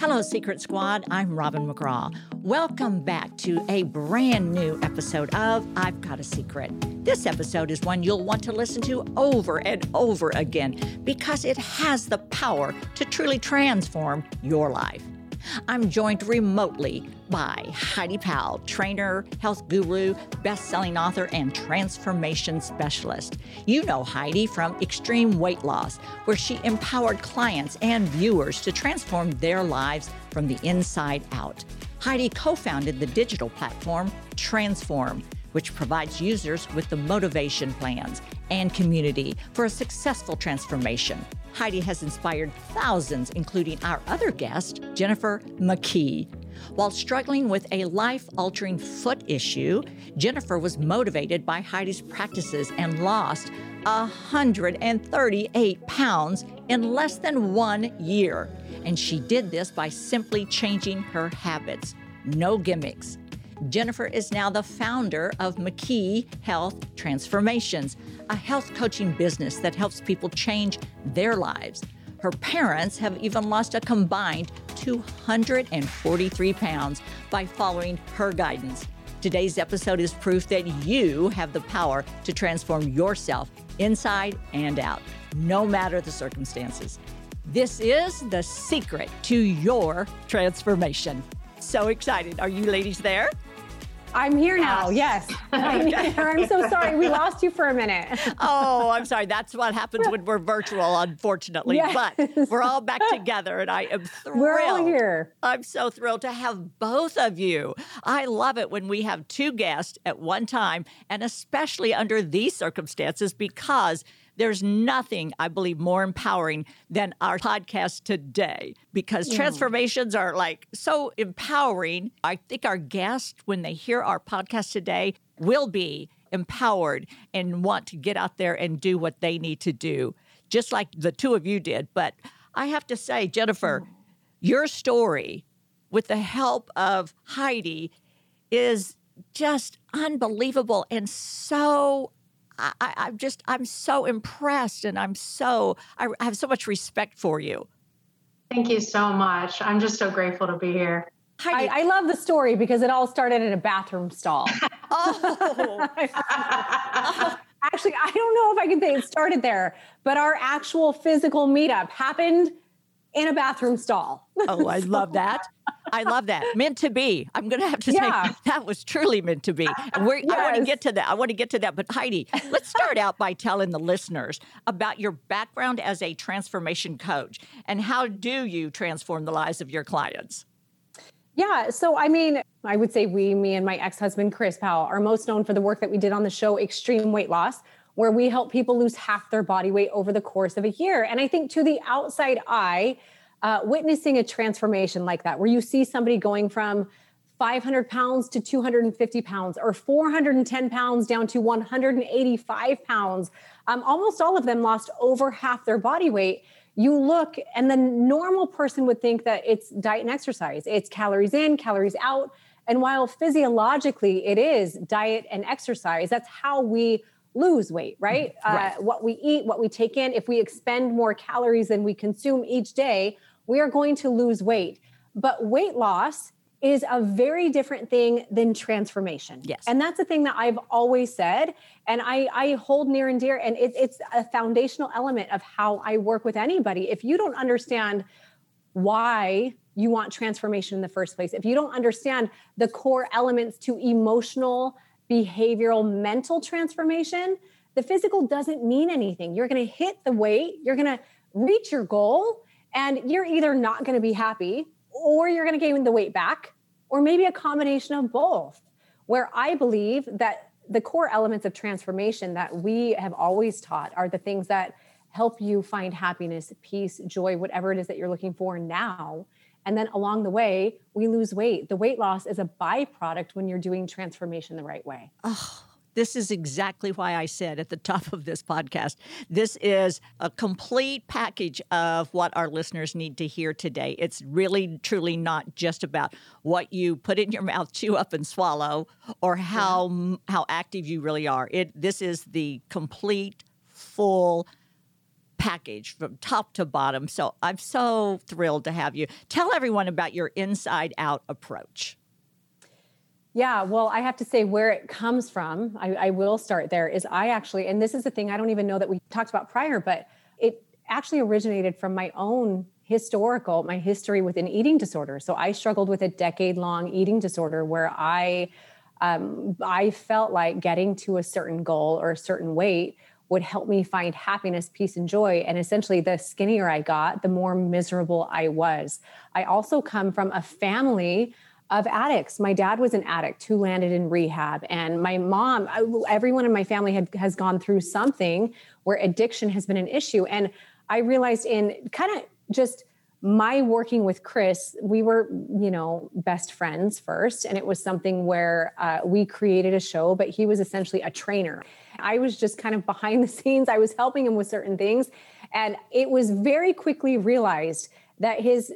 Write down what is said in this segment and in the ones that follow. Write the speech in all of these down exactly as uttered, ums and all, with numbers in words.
Hello, Secret Squad. I'm Robin McGraw. Welcome back to a brand new episode of I've Got a Secret. This episode is one you'll want to listen to over and over again because it has the power to truly transform your life. I'm joined remotely by Heidi Powell, trainer, health guru, best-selling author, and transformation specialist. You know Heidi from Extreme Weight Loss, where she empowered clients and viewers to transform their lives from the inside out. Heidi co-founded the digital platform Transform, which provides users with the motivation plans and community for a successful transformation. Heidi has inspired thousands, including our other guest, Jennifer McKee. While struggling with a life-altering foot issue, Jennifer was motivated by Heidi's practices and lost one hundred thirty-eight pounds in less than one year. And she did this by simply changing her habits. No gimmicks. Jennifer is now the founder of McKee Health Transformations, a health coaching business that helps people change their lives. Her parents have even lost a combined two hundred forty-three pounds by following her guidance. Today's episode is proof that you have the power to transform yourself inside and out, no matter the circumstances. This is the secret to your transformation. So excited. Are you ladies there? I'm here now, yes. I'm here. I'm so sorry. We lost you for a minute. Oh, I'm sorry. That's what happens when we're virtual, unfortunately. Yes. But we're all back together, and I am thrilled. We're all here. I'm so thrilled to have both of you. I love it when we have two guests at one time, and especially under these circumstances, because there's nothing, I believe, more empowering than our podcast today, because Yeah. transformations are like so empowering. I think our guests, when they hear our podcast today, will be empowered and want to get out there and do what they need to do, just like the two of you did. But I have to say, Jennifer, your story with the help of Heidi is just unbelievable and so I, I, I'm just, I'm so impressed, and I'm so, I, I have so much respect for you. Thank you so much. I'm just so grateful to be here. I, I love the story because it all started in a bathroom stall. Oh. Actually, I don't know if I can say it started there, but our actual physical meetup happened in a bathroom stall. Oh, I love that. I love that. Meant to be. I'm going to have to Yeah. say that was truly meant to be. And we're, I want to Yes. get to that. I want to get to that. But Heidi, let's start out by telling the listeners about your background as a transformation coach and how do you transform the lives of your clients? Yeah. So, I mean, I would say we, me and my ex-husband, Chris Powell, are most known for the work that we did on the show Extreme Weight Loss, where we help people lose half their body weight over the course of a year. And I think to the outside eye, uh, witnessing a transformation like that, where you see somebody going from five hundred pounds to two hundred fifty pounds or four hundred ten pounds down to one hundred eighty-five pounds, um, almost all of them lost over half their body weight. You look, and the normal person would think that it's diet and exercise. It's calories in, calories out. And while physiologically it is diet and exercise, that's how we lose weight, right? Right. Uh, what we eat, what we take in, if we expend more calories than we consume each day, we are going to lose weight. But weight loss is a very different thing than transformation. Yes. And that's the thing that I've always said. And I, I hold near and dear, and it, it's a foundational element of how I work with anybody. If you don't understand why you want transformation in the first place, if you don't understand the core elements to emotional, behavioral, mental transformation, the physical doesn't mean anything. You're going to hit the weight, you're going to reach your goal, and you're either not going to be happy or you're going to gain the weight back, or maybe a combination of both. Where I believe that the core elements of transformation that we have always taught are the things that help you find happiness, peace, joy, whatever it is that you're looking for now. And then along the way, we lose weight. The weight loss is a byproduct when you're doing transformation the right way. Oh, this is exactly why I said at the top of this podcast, this is a complete package of what our listeners need to hear today. It's really, truly not just about what you put in your mouth, chew up and swallow, or how yeah. how active you really are. It This is the complete, full package from top to bottom. So I'm so thrilled to have you. Tell everyone about your inside out approach. Yeah, well, I have to say where it comes from, I, I will start there, is I actually, and this is the thing I don't even know that we talked about prior, but it actually originated from my own historical, my history with an eating disorder. So I struggled with a decade long eating disorder where I, um, I felt like getting to a certain goal or a certain weight would help me find happiness, peace, and joy. And essentially the skinnier I got, the more miserable I was. I also come from a family of addicts. My dad was an addict who landed in rehab, and my mom, everyone in my family had, has gone through something where addiction has been an issue. And I realized in kind of just my working with Chris, we were, you know, best friends first. And it was something where uh, we created a show, but he was essentially a trainer. I was just kind of behind the scenes. I was helping him with certain things. And it was very quickly realized that his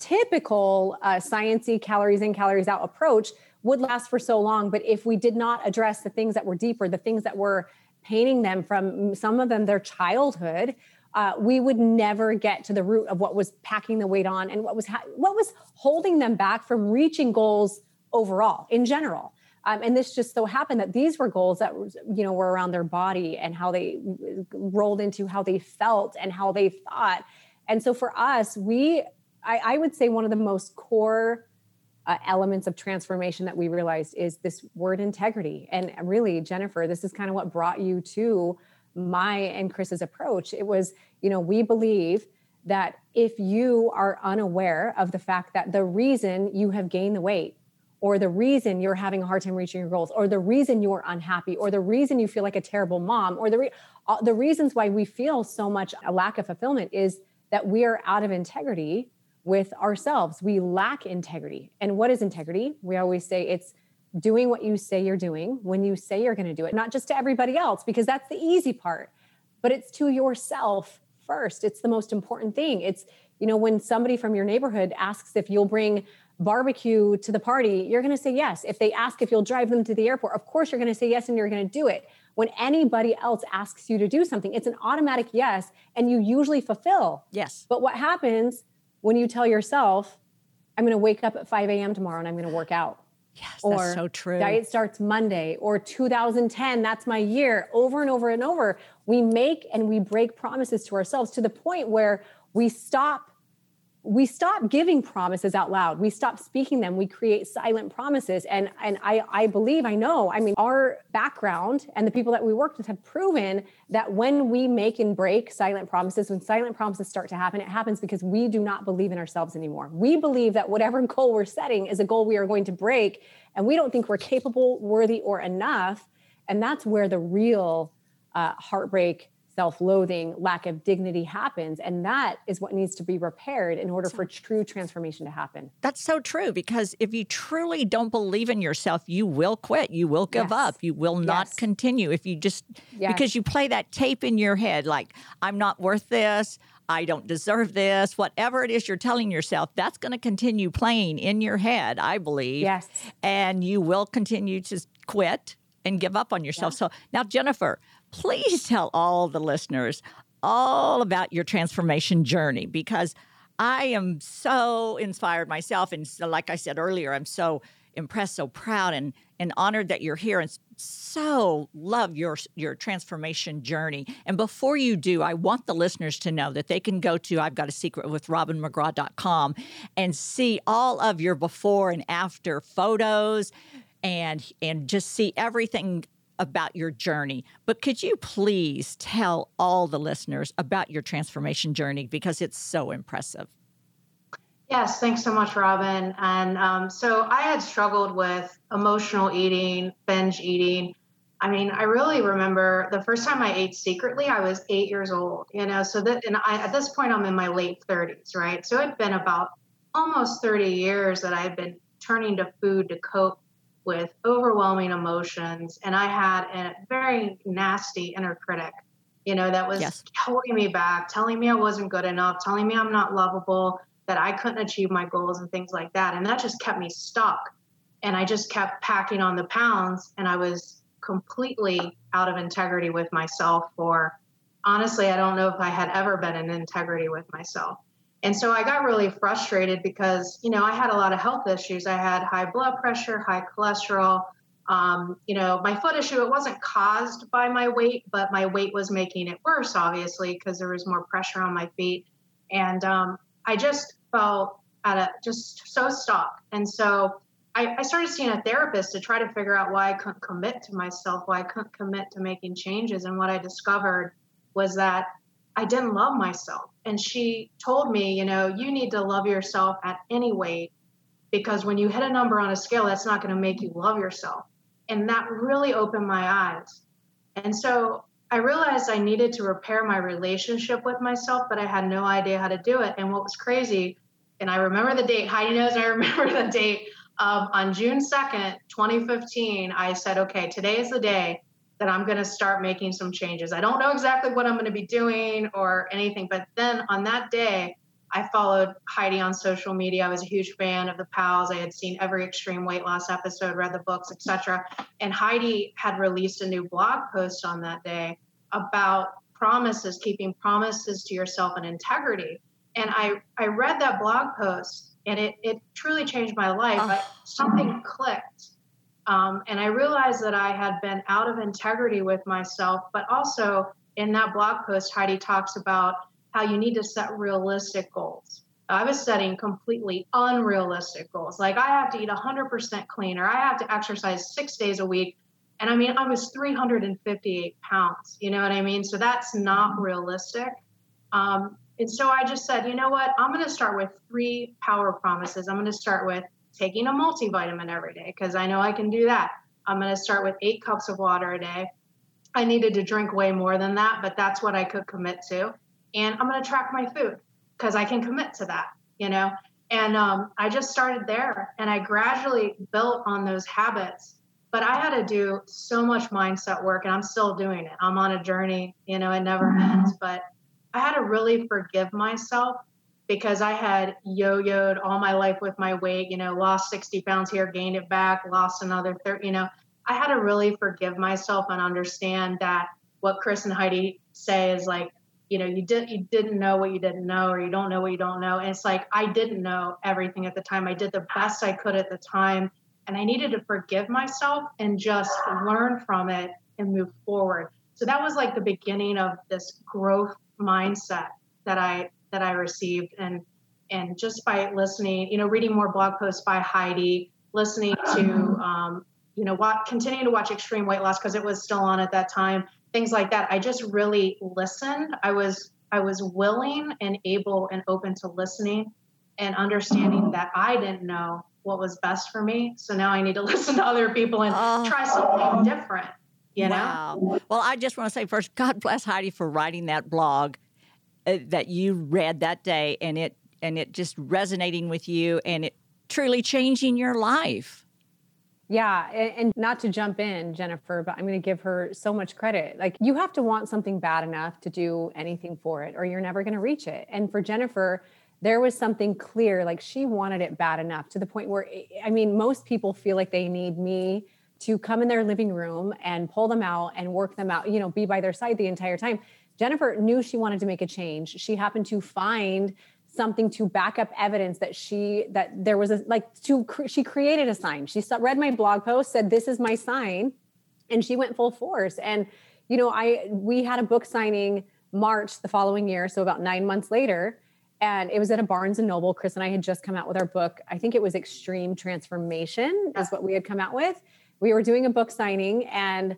typical uh, sciencey calories in, calories out approach would last for so long. But if we did not address the things that were deeper, the things that were paining them from some of them, their childhood, uh, we would never get to the root of what was packing the weight on and what was ha- what was holding them back from reaching goals overall in general. Um, and this just so happened that these were goals that, you know, were around their body and how they rolled into how they felt and how they thought. And so for us, we I, I would say one of the most core uh, elements of transformation that we realized is this word integrity. And really, Jennifer, this is kind of what brought you to my and Chris's approach. It was, you know, we believe that if you are unaware of the fact that the reason you have gained the weight, or the reason you're having a hard time reaching your goals, or the reason you're unhappy, or the reason you feel like a terrible mom, or the re- uh, the reasons why we feel so much a lack of fulfillment is that we are out of integrity with ourselves. We lack integrity. And what is integrity? We always say it's doing what you say you're doing when you say you're going to do it, not just to everybody else, because that's the easy part, but it's to yourself first. It's the most important thing. It's, you know, when somebody from your neighborhood asks if you'll bring barbecue to the party, you're going to say yes. If they ask if you'll drive them to the airport, of course you're going to say yes and you're going to do it. When anybody else asks you to do something, it's an automatic yes, and you usually fulfill. Yes. But what happens when you tell yourself, I'm going to wake up at five a.m. tomorrow and I'm going to work out? Yes, or that's so true. Diet starts Monday, or two thousand ten, that's my year, over and over and over. We make and we break promises to ourselves to the point where we stop we stop giving promises out loud. We stop speaking them. We create silent promises. And, and I, I believe, I know, I mean, our background and the people that we worked with have proven that when we make and break silent promises, when silent promises start to happen, it happens because we do not believe in ourselves anymore. We believe that whatever goal we're setting is a goal we are going to break, and we don't think we're capable, worthy, or enough. And that's where the real uh, heartbreak, self-loathing, lack of dignity happens. And that is what needs to be repaired in order for true transformation to happen. That's so true, because if you truly don't believe in yourself, you will quit. You will give Yes. up. You will not Yes. continue. If you just, Yes. because you play that tape in your head, like, I'm not worth this. I don't deserve this. Whatever it is you're telling yourself, that's going to continue playing in your head, I believe. Yes. And you will continue to quit and give up on yourself. Yeah. So now, Jennifer, please tell all the listeners all about your transformation journey, because I am so inspired myself. And so, like I said earlier, I'm so impressed, so proud, and, and honored that you're here, and so love your, your transformation journey. And before you do, I want the listeners to know that they can go to I've Got a Secret with Robin McGraw dot com and see all of your before and after photos, and and just see everything about your journey. But could you please tell all the listeners about your transformation journey, because it's so impressive? Yes, thanks so much, Robin. And um, so I had struggled with emotional eating, binge eating. I mean, I really remember the first time I ate secretly, I was eight years old, you know, so that, and I, at this point, I'm in my late thirties, right? So it'd been about almost thirty years that I've been turning to food to cope with overwhelming emotions. And I had a very nasty inner critic, you know, that was Yes. holding me back, telling me I wasn't good enough, telling me I'm not lovable, that I couldn't achieve my goals and things like that. And that just kept me stuck. And I just kept packing on the pounds, and I was completely out of integrity with myself for honestly, I don't know if I had ever been in integrity with myself. And so I got really frustrated because, you know, I had a lot of health issues. I had high blood pressure, high cholesterol. Um, you know, my foot issue, it wasn't caused by my weight, but my weight was making it worse, obviously, because there was more pressure on my feet. And um, I just felt at a, just so stuck. And so I, I started seeing a therapist to try to figure out why I couldn't commit to myself, why I couldn't commit to making changes. And what I discovered was that I didn't love myself. And she told me, you know, you need to love yourself at any weight, because when you hit a number on a scale, that's not going to make you love yourself. And that really opened my eyes. And so I realized I needed to repair my relationship with myself, but I had no idea how to do it. And what was crazy, and I remember the date, Heidi knows I remember the date, um, on June second, twenty fifteen, I said, okay, today is the day that I'm going to start making some changes. I don't know exactly what I'm going to be doing or anything, but then on that day, I followed Heidi on social media. I was a huge fan of the Pals. I had seen every extreme weight loss episode, read the books, et cetera. And Heidi had released a new blog post on that day about promises, keeping promises to yourself and integrity. And I, I read that blog post, and it, it truly changed my life. Oh. I, something clicked. Um, and I realized that I had been out of integrity with myself, but also in that blog post, Heidi talks about how you need to set realistic goals. I was setting completely unrealistic goals. Like, I have to eat one hundred percent clean, or I have to exercise six days a week. And I mean, I was three hundred fifty-eight pounds, you know what I mean? So that's not realistic. Um, and so I just said, you know what? I'm going to start with three power promises. I'm going to start with taking a multivitamin every day, because I know I can do that. I'm going to start with eight cups of water a day. I needed to drink way more than that, but that's what I could commit to. And I'm going to track my food, because I can commit to that, you know? And um, I just started there, and I gradually built on those habits. But I had to do so much mindset work, and I'm still doing it. I'm on a journey, you know, it never ends. But I had to really forgive myself, because I had yo-yoed all my life with my weight, you know, lost sixty pounds here, gained it back, lost another thirty, you know. I had to really forgive myself and understand that what Chris and Heidi say is like, you know, you did you didn't know what you didn't know, or you don't know what you don't know. And it's like, I didn't know everything at the time. I did the best I could at the time, and I needed to forgive myself and just learn from it and move forward. So that was like the beginning of this growth mindset that I that I received. And and just by listening, you know, reading more blog posts by Heidi, listening to, um, you know, what, continuing to watch Extreme Weight Loss, because it was still on at that time, things like that. I just really listened. I was I was willing and able and open to listening and understanding that I didn't know what was best for me. So now I need to listen to other people and Oh. try something different, you know? Wow. Well, I just want to say first, God bless Heidi for writing that blog uh, that you read that day, and it and it just resonating with you, and it truly changing your life. Yeah. And, and not to jump in, Jennifer, but I'm going to give her so much credit. Like, you have to want something bad enough to do anything for it, or you're never going to reach it. And for Jennifer, there was something clear, like she wanted it bad enough to the point where, I mean, most people feel like they need me to come in their living room and pull them out and work them out, you know, be by their side the entire time. Jennifer knew she wanted to make a change. She happened to find something to back up evidence that she, that there was a, like to, she created a sign. She saw, read my blog post, said, this is my sign. And she went full force. And, you know, I, we had a book signing March the following year. So about nine months later, and it was at a Barnes and Noble. Chris and I had just come out with our book. I think it was Extreme Transformation is what we had come out with. We were doing a book signing, and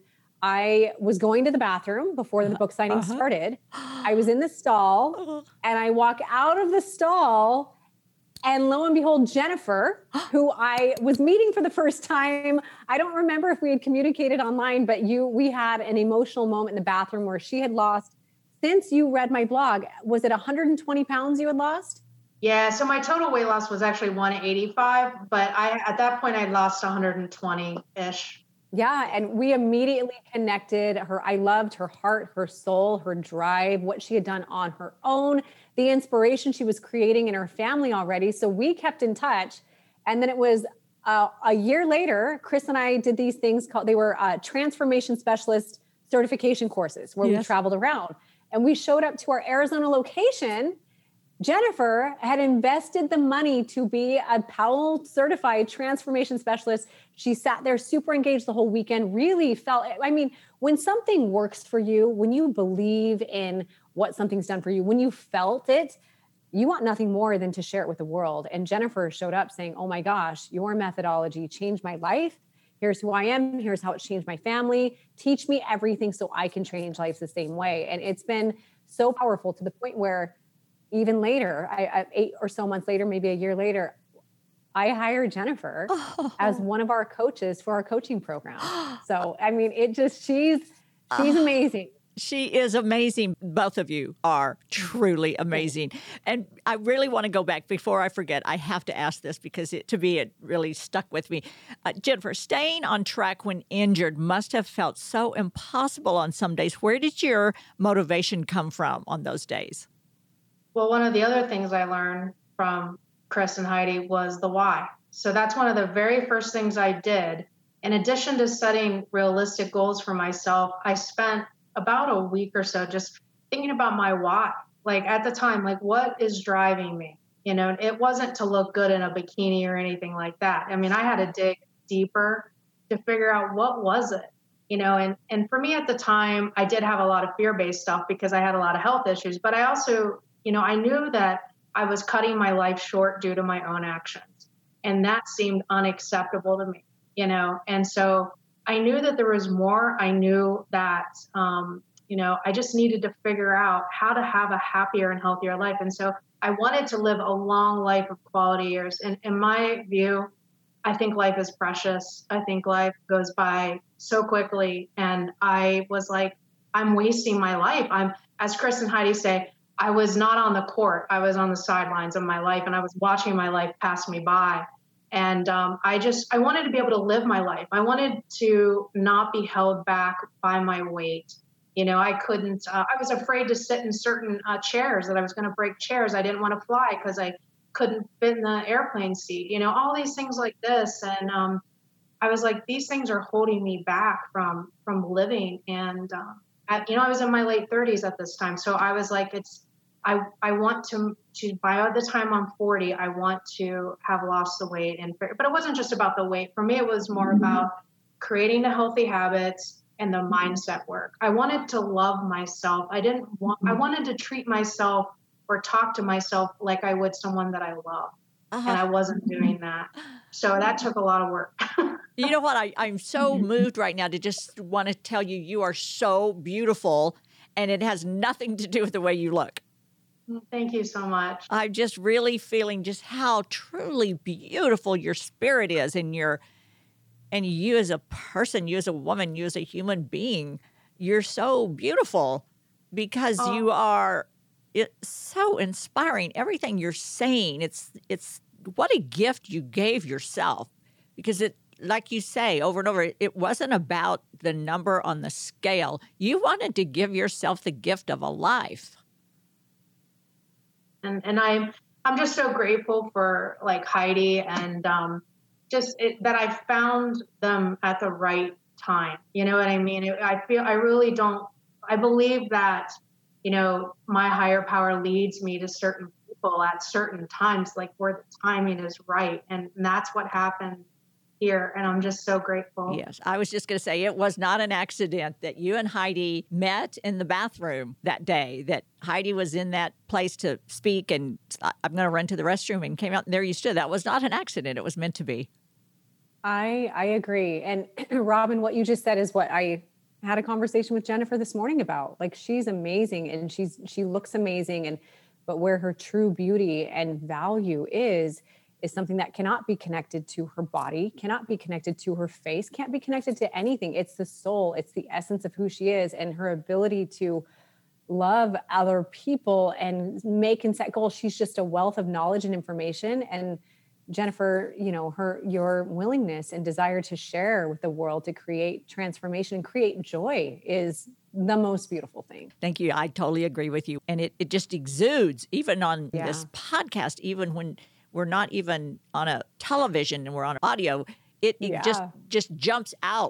I was going to the bathroom before the book signing uh-huh. started. I was in the stall, and I walk out of the stall, and lo and behold, Jennifer, who I was meeting for the first time. I don't remember if we had communicated online, but you, we had an emotional moment in the bathroom where she had lost, since you read my blog, was it one hundred twenty pounds you had lost? Yeah. So my total weight loss was actually one eighty-five, but I, at that point I'd lost one hundred twenty ish. Yeah. And we immediately connected her. I loved her heart, her soul, her drive, what she had done on her own, the inspiration she was creating in her family already. So we kept in touch. And then it was uh, a year later, Chris and I did these things called, they were uh, transformation specialist certification courses where yes. we traveled around. and we showed up to our Arizona location. Jennifer had invested the money to be a Powell certified transformation specialist. She sat there super engaged the whole weekend, really felt, I mean, when something works for you, when you believe in what something's done for you, when you felt it, you want nothing more than to share it with the world. And Jennifer showed up saying, oh my gosh, your methodology changed my life. Here's who I am. Here's how it's changed my family. Teach me everything so I can change life the same way. And it's been so powerful to the point where even later, I, I, eight or so months later, maybe a year later, I hired Jennifer oh. as one of our coaches for our coaching program. So, I mean, it just, she's, she's uh, amazing. She is amazing. Both of you are truly amazing. And I really want to go back before I forget. I have to ask this because it, to me, it really stuck with me. Uh, Jennifer, staying on track when injured must have felt so impossible on some days. Where did your motivation come from on those days? Well, one of the other things I learned from Chris and Heidi was the why. So that's one of the very first things I did. In addition to setting realistic goals for myself, I spent about a week or so just thinking about my why. Like at the time, like what is driving me? You know, it wasn't to look good in a bikini or anything like that. I mean, I had to dig deeper to figure out what was it, you know, and, and for me at the time, I did have a lot of fear-based stuff because I had a lot of health issues, but I also, you know, I knew that I was cutting my life short due to my own actions. And that seemed unacceptable to me, you know? And so I knew that there was more. I knew that, um, you know, I just needed to figure out how to have a happier and healthier life. And so I wanted to live a long life of quality years. And in my view, I think life is precious. I think life goes by so quickly. And I was like, I'm wasting my life. I'm, as Chris and Heidi say, I was not on the court. I was on the sidelines of my life, and I was watching my life pass me by. And um, I just, I wanted to be able to live my life. I wanted to not be held back by my weight. You know, I couldn't, uh, I was afraid to sit in certain uh, chairs, that I was going to break chairs. I didn't want to fly because I couldn't fit in the airplane seat, you know, all these things like this. And um, I was like, these things are holding me back from, from living. And, um, at, you know, I was in my late thirties at this time. So I was like, it's, I, I want to, to, by the time I'm forty, I want to have lost the weight. And, but it wasn't just about the weight. For me, it was more mm-hmm. about creating the healthy habits and the mindset work. I wanted to love myself. I didn't want, mm-hmm. I wanted to treat myself or talk to myself like I would someone that I love. Uh-huh. And I wasn't doing that. So that took a lot of work. You know what? I, I'm so moved right now to just want to tell you, you are so beautiful, and it has nothing to do with the way you look. Thank you so much. I'm just really feeling just how truly beautiful your spirit is, and your, and you as a person, you as a woman, you as a human being. You're so beautiful because oh. you are it's so inspiring. Everything you're saying, it's it's what a gift you gave yourself, because it, like you say over and over, it wasn't about the number on the scale. You wanted to give yourself the gift of a life. And and I'm I'm just so grateful for like Heidi and um, just it, that I found them at the right time. You know what I mean? It, I feel I really don't. I believe that, you know, my higher power leads me to certain people at certain times, like where the timing is right, and, and that's what happened here. And I'm just so grateful. Yes. I was just going to say, it was not an accident that you and Heidi met in the bathroom that day, that Heidi was in that place to speak and I'm going to run to the restroom and came out and there you stood. That was not an accident. It was meant to be. I, I agree. And Robin, what you just said is what I had a conversation with Jennifer this morning about. Like, she's amazing and she's, she looks amazing. And, but where her true beauty and value is, is something that cannot be connected to her body, cannot be connected to her face, can't be connected to anything. It's the soul. It's the essence of who she is, and her ability to love other people and make and set goals. She's just a wealth of knowledge and information. And Jennifer, you know, her, your willingness and desire to share with the world, to create transformation and create joy is the most beautiful thing. Thank you. I totally agree with you. And it, it just exudes, even on Yeah. this podcast, even when we're not even on a television and we're on audio, it, it Yeah. just, just jumps out.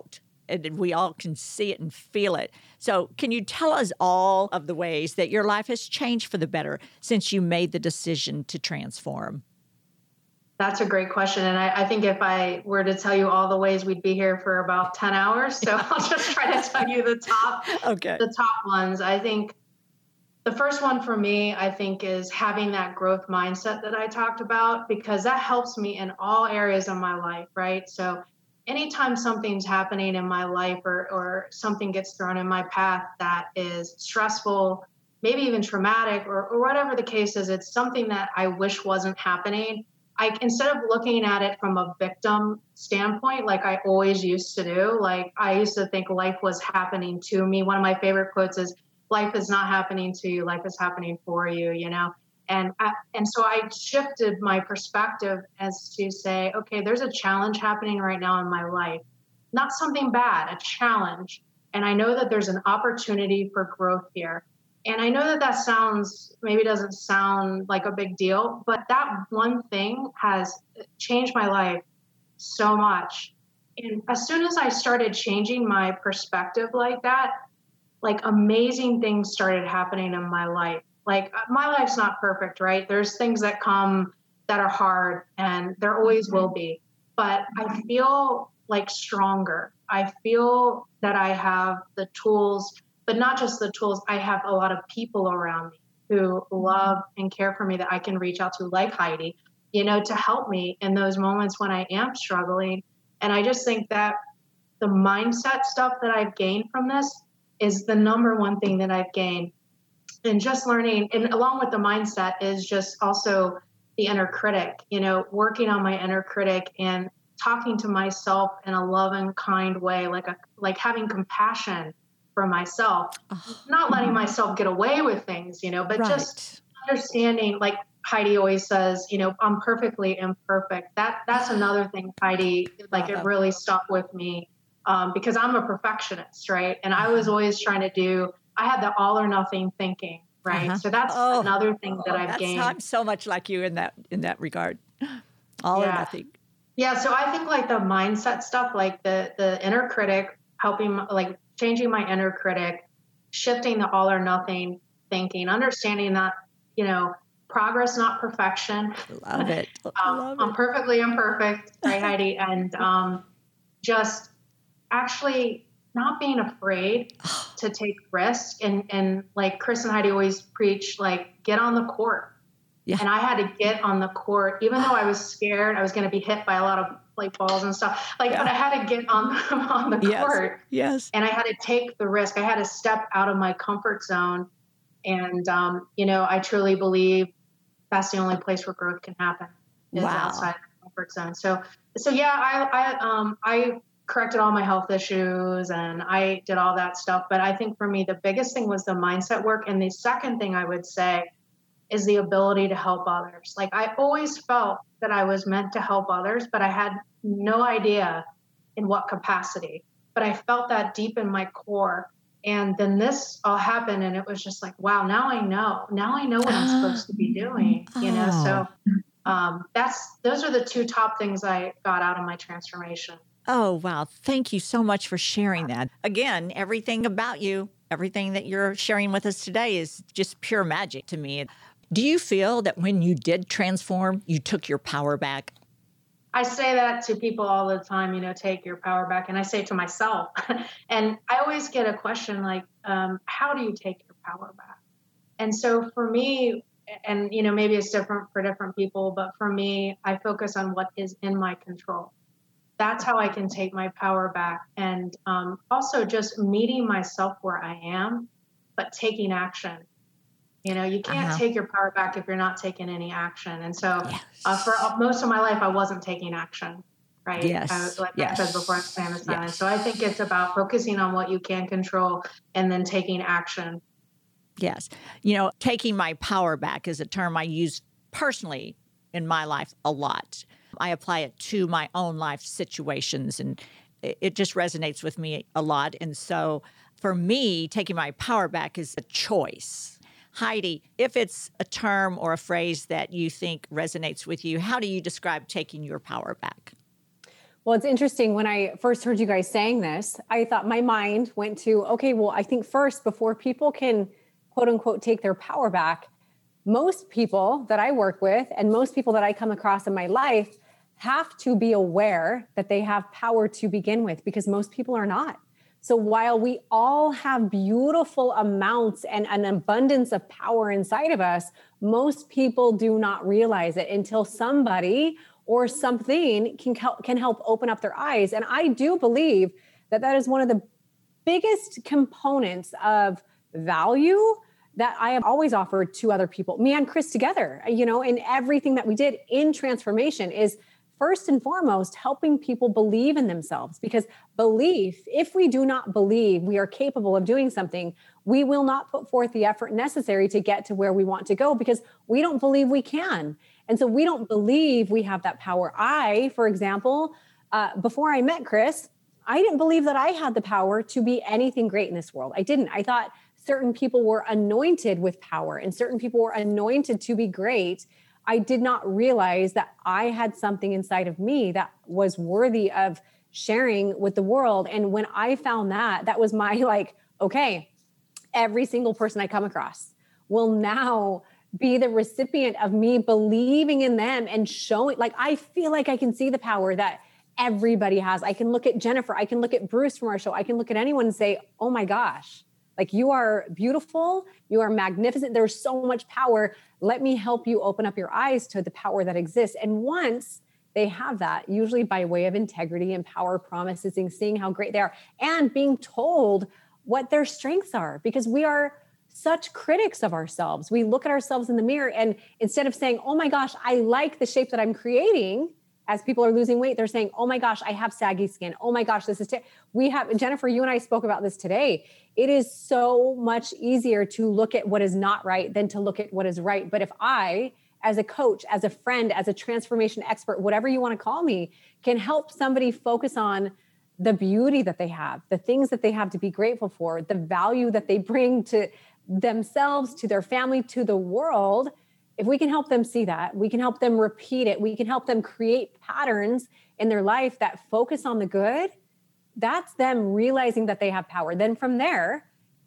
and we all can see it and feel it. So can you tell us all of the ways that your life has changed for the better since you made the decision to transform? That's a great question. And I, I think if I were to tell you all the ways, we'd be here for about ten hours. So I'll just try to tell you the top, okay. the top ones. I think the first one for me, I think, is having that growth mindset that I talked about, because that helps me in all areas of my life, right? So anytime something's happening in my life or, or something gets thrown in my path that is stressful, maybe even traumatic, or, or whatever the case is, it's something that I wish wasn't happening. I, instead of looking at it from a victim standpoint, like I always used to do, like I used to think life was happening to me. One of my favorite quotes is, life is not happening to you, life is happening for you, you know? And I, and so I shifted my perspective as to say, okay, there's a challenge happening right now in my life, not something bad, a challenge. And I know that there's an opportunity for growth here. And I know that that sounds, maybe doesn't sound like a big deal, but that one thing has changed my life so much. And as soon as I started changing my perspective like that, like amazing things started happening in my life. Like my life's not perfect, right? There's things that come that are hard, and there always will be. But I feel like stronger. I feel that I have the tools, but not just the tools. I have a lot of people around me who love and care for me that I can reach out to, like Heidi, you know, to help me in those moments when I am struggling. And I just think that the mindset stuff that I've gained from this is the number one thing that I've gained. And just learning, and along with the mindset is just also the inner critic, you know, working on my inner critic and talking to myself in a loving, kind way, like a, like having compassion for myself, oh. not letting myself get away with things, you know, but right. just understanding, like Heidi always says, you know, I'm perfectly imperfect. That that's another thing, Heidi, like it really stuck with me. Um, because I'm a perfectionist, right? And I was always trying to do, I had the all or nothing thinking, right? Uh-huh. So that's oh, another thing that oh, I've that's, gained. I'm so much like you in that in that regard. All yeah. or nothing. Yeah, so I think like the mindset stuff, like the the inner critic, helping, like changing my inner critic, shifting the all or nothing thinking, understanding that, you know, progress, not perfection. Love it. um, Love I'm it. perfectly imperfect, right, Heidi? And um, just actually not being afraid to take risk. And, and like Chris and Heidi always preach, like get on the court. Yeah. And I had to get on the court, even though I was scared, I was going to be hit by a lot of like balls and stuff. Like, yeah. but I had to get on, on the yes. court. Yes. And I had to take the risk. I had to step out of my comfort zone. And, um, you know, I truly believe that's the only place where growth can happen is wow. outside the comfort zone. So, so yeah, I, I, um, I, corrected all my health issues and I did all that stuff. But I think for me, the biggest thing was the mindset work. And the second thing I would say is the ability to help others. Like I always felt that I was meant to help others, but I had no idea in what capacity. But I felt that deep in my core. And then this all happened and it was just like, wow, now I know. Now I know what I'm supposed to be doing, you know? Oh. So um, that's, those are the two top things I got out of my transformation. Oh, wow. Thank you so much for sharing that. Again, everything about you, everything that you're sharing with us today is just pure magic to me. Do you feel that when you did transform, you took your power back? I say that to people all the time, you know, take your power back. And I say it to myself. And I always get a question like, um, how do you take your power back? And so for me, and, you know, maybe it's different for different people, but for me, I focus on what is in my control. That's how I can take my power back. And um, also just meeting myself where I am, but taking action. You know, you can't uh-huh. take your power back if you're not taking any action. And so yes. uh, for most of my life, I wasn't taking action, right? Yes. I, like yes. I said before, I'm famous. Yes. And so I think it's about focusing on what you can control and then taking action. Yes. You know, taking my power back is a term I use personally in my life a lot. I apply it to my own life situations, and it just resonates with me a lot. And so for me, taking my power back is a choice. Heidi, if it's a term or a phrase that you think resonates with you, how do you describe taking your power back? Well, it's interesting. When I first heard you guys saying this, I thought my mind went to, okay, well, I think first, before people can quote unquote take their power back, most people that I work with and most people that I come across in my life have to be aware that they have power to begin with, because most people are not. So while we all have beautiful amounts and an abundance of power inside of us, most people do not realize it until somebody or something can help, can help open up their eyes. And I do believe that that is one of the biggest components of value that I have always offered to other people, me and Chris together, you know, in everything that we did in transformation is first and foremost, helping people believe in themselves, because belief, if we do not believe we are capable of doing something, we will not put forth the effort necessary to get to where we want to go, because we don't believe we can. And so we don't believe we have that power. I, for example, uh, before I met Chris, I didn't believe that I had the power to be anything great in this world. I didn't. I thought certain people were anointed with power and certain people were anointed to be great. I did not realize that I had something inside of me that was worthy of sharing with the world. And when I found that, that was my like, okay, every single person I come across will now be the recipient of me believing in them and showing, like, I feel like I can see the power that everybody has. I can look at Jennifer. I can look at Bruce from our show. I can look at anyone and say, oh my gosh, like you are beautiful. You are magnificent. There's so much power. Let me help you open up your eyes to the power that exists. And once they have that, usually by way of integrity and power promising, seeing how great they are and being told what their strengths are, because we are such critics of ourselves. We look at ourselves in the mirror and instead of saying, oh my gosh, I like the shape that I'm creating, as people are losing weight, they're saying, oh my gosh, I have saggy skin. Oh my gosh, this is, t-. we have, Jennifer, you and I spoke about this today. It is so much easier to look at what is not right than to look at what is right. But if I, as a coach, as a friend, as a transformation expert, whatever you want to call me, can help somebody focus on the beauty that they have, the things that they have to be grateful for, the value that they bring to themselves, to their family, to the world, if we can help them see that, we can help them repeat it, we can help them create patterns in their life that focus on the good, that's them realizing that they have power. Then from there,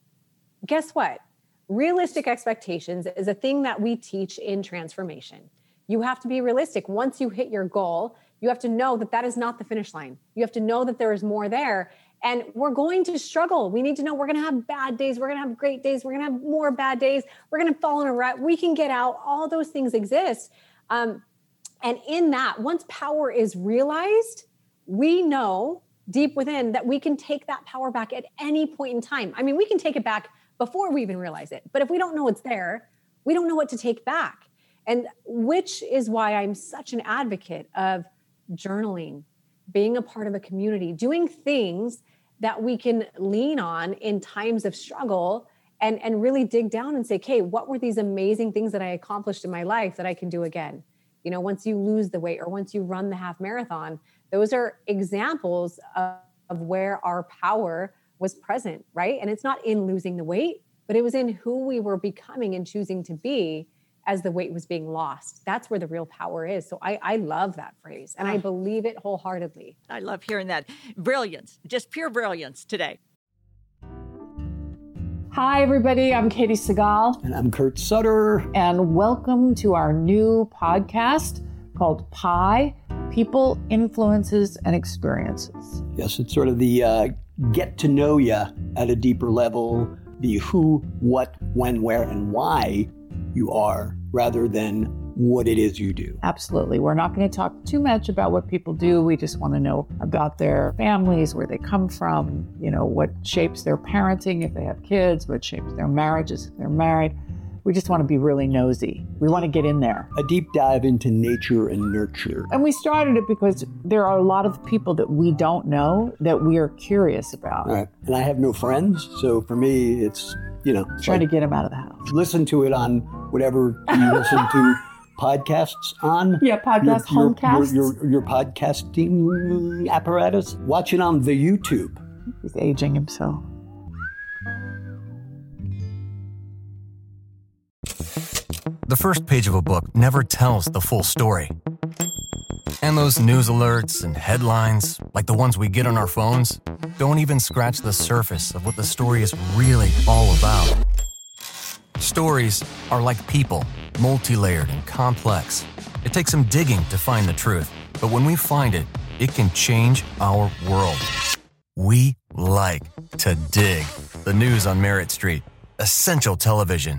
guess what? Realistic expectations is a thing that we teach in transformation. You have to be realistic. Once you hit your goal, you have to know that that is not the finish line. You have to know that there is more there. And we're going to struggle. We need to know we're going to have bad days. We're going to have great days. We're going to have more bad days. We're going to fall in a rut. We can get out. All those things exist. Um, and in that, once power is realized, we know deep within that we can take that power back at any point in time. I mean, we can take it back before we even realize it. But if we don't know it's there, we don't know what to take back. And which is why I'm such an advocate of journaling, being a part of a community, doing things that we can lean on in times of struggle and, and really dig down and say, okay, what were these amazing things that I accomplished in my life that I can do again? You know, once you lose the weight or once you run the half marathon, those are examples of, of where our power was present, right? And it's not in losing the weight, but it was in who we were becoming and choosing to be as the weight was being lost. That's where the real power is. So I, I love that phrase and I believe it wholeheartedly. I love hearing that. Brilliance, just pure brilliance today. Hi, everybody. I'm Katie Segal. And I'm Kurt Sutter. And welcome to our new podcast called Pi, People, Influences, and Experiences. Yes, it's sort of the uh, get to know you at a deeper level, the who, what, when, where, and why you are, rather than what it is you do. Absolutely. We're not going to talk too much about what people do. We just want to know about their families, where they come from, you know, what shapes their parenting if they have kids, what shapes their marriages if they're married. We just want to be really nosy. We want to get in there. A deep dive into nature and nurture. And we started it because there are a lot of people that we don't know that we are curious about. All right. And I have no friends, so for me, it's, you know. Trying like, to get them out of the house. Listen to it on whatever you listen to podcasts on. Yeah, podcast, your, homecasts. Your, your, your, your podcasting apparatus. Watch it on the YouTube. He's aging himself. The first page of a book never tells the full story. And those news alerts and headlines, like the ones we get on our phones, don't even scratch the surface of what the story is really all about. Stories are like people, multi-layered and complex. It takes some digging to find the truth, but when we find it, it can change our world. We like to dig. The news on Merritt Street. Essential television.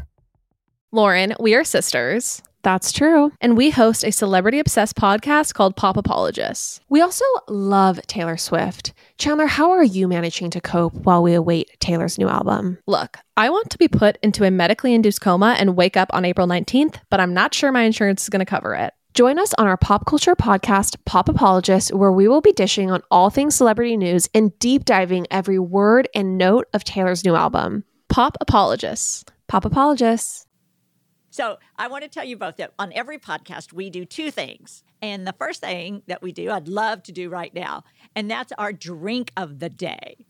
Lauren, we are sisters. That's true. And we host a celebrity-obsessed podcast called Pop Apologists. We also love Taylor Swift. Chandler, how are you managing to cope while we await Taylor's new album? Look, I want to be put into a medically induced coma and wake up on April nineteenth, but I'm not sure my insurance is going to cover it. Join us on our pop culture podcast, Pop Apologists, where we will be dishing on all things celebrity news and deep diving every word and note of Taylor's new album. Pop Apologists. Pop Apologists. So I want to tell you both that on every podcast, we do two things. And the first thing that we do, I'd love to do right now, and that's our drink of the day.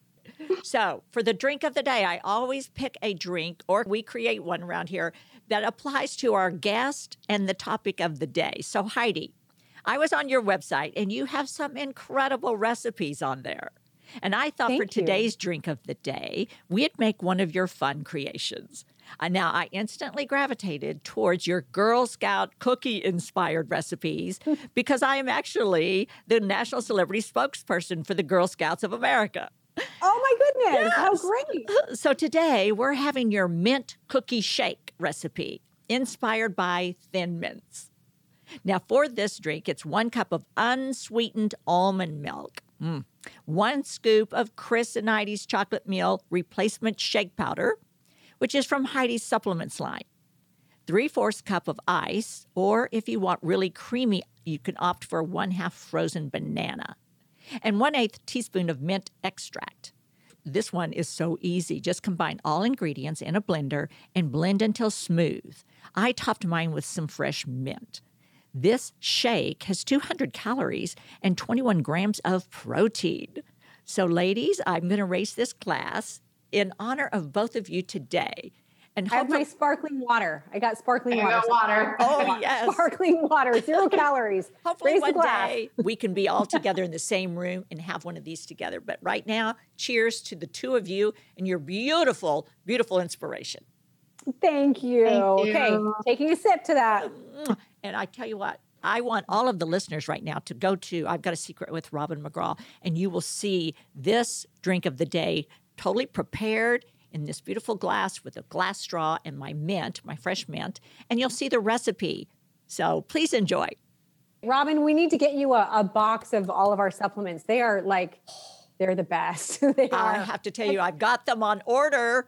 So for the drink of the day, I always pick a drink, or we create one around here, that applies to our guest and the topic of the day. So Heidi, I was on your website, and you have some incredible recipes on there. And I thought Thank for you. today's drink of the day, we'd make one of your fun creations. Uh, now, I instantly gravitated towards your Girl Scout cookie-inspired recipes because I am actually the national celebrity spokesperson for the Girl Scouts of America. Oh my goodness, how Yes. great. So today, we're having your mint cookie shake recipe, inspired by Thin Mints. Now, for this drink, it's one cup of unsweetened almond milk, mm. one scoop of Chris and Heidi's chocolate meal replacement shake powder, which is from Heidi's supplements line, three-fourths cup of ice, or if you want really creamy, you can opt for one-half frozen banana, and one-eighth teaspoon of mint extract. This one is so easy. Just combine all ingredients in a blender and blend until smooth. I topped mine with some fresh mint. This shake has two hundred calories and twenty-one grams of protein. So, ladies, I'm going to raise this glass in honor of both of you today. And I have my hopefully- sparkling water. I got sparkling There you water. go, water. Oh, yes. Sparkling water, zero calories. Hopefully Raise the one glass. day we can be all together in the same room and have one of these together. But right now, cheers to the two of you and your beautiful, beautiful inspiration. Thank you. Thank you. Okay, taking a sip to that. And I tell you what, I want all of the listeners right now to go to I've Got a Secret with Robin McGraw, and you will see this drink of the day totally prepared in this beautiful glass with a glass straw and my mint, my fresh mint, and you'll see the recipe. So please enjoy. Robin, we need to get you a, a box of all of our supplements. They are like, they're the best. They I are. have to tell you, I've got them on order.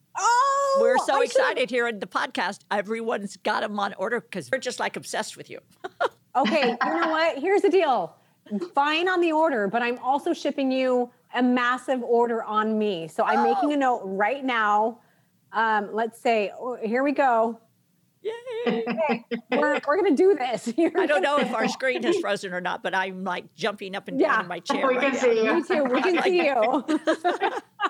Oh, We're so I should've- excited here in the podcast. Everyone's got them on order because we're just like obsessed with you. Okay, you know what? Here's the deal. Fine on the order, but I'm also shipping you a massive order on me. So I'm making a note right now. Um, let's say, oh, here we go. Yay. Okay, we're we're gonna do this. You're I don't know gonna- if our screen has frozen or not, but I'm like jumping up and down Yeah. in my chair. We right can now. see you. Me too. We can see you.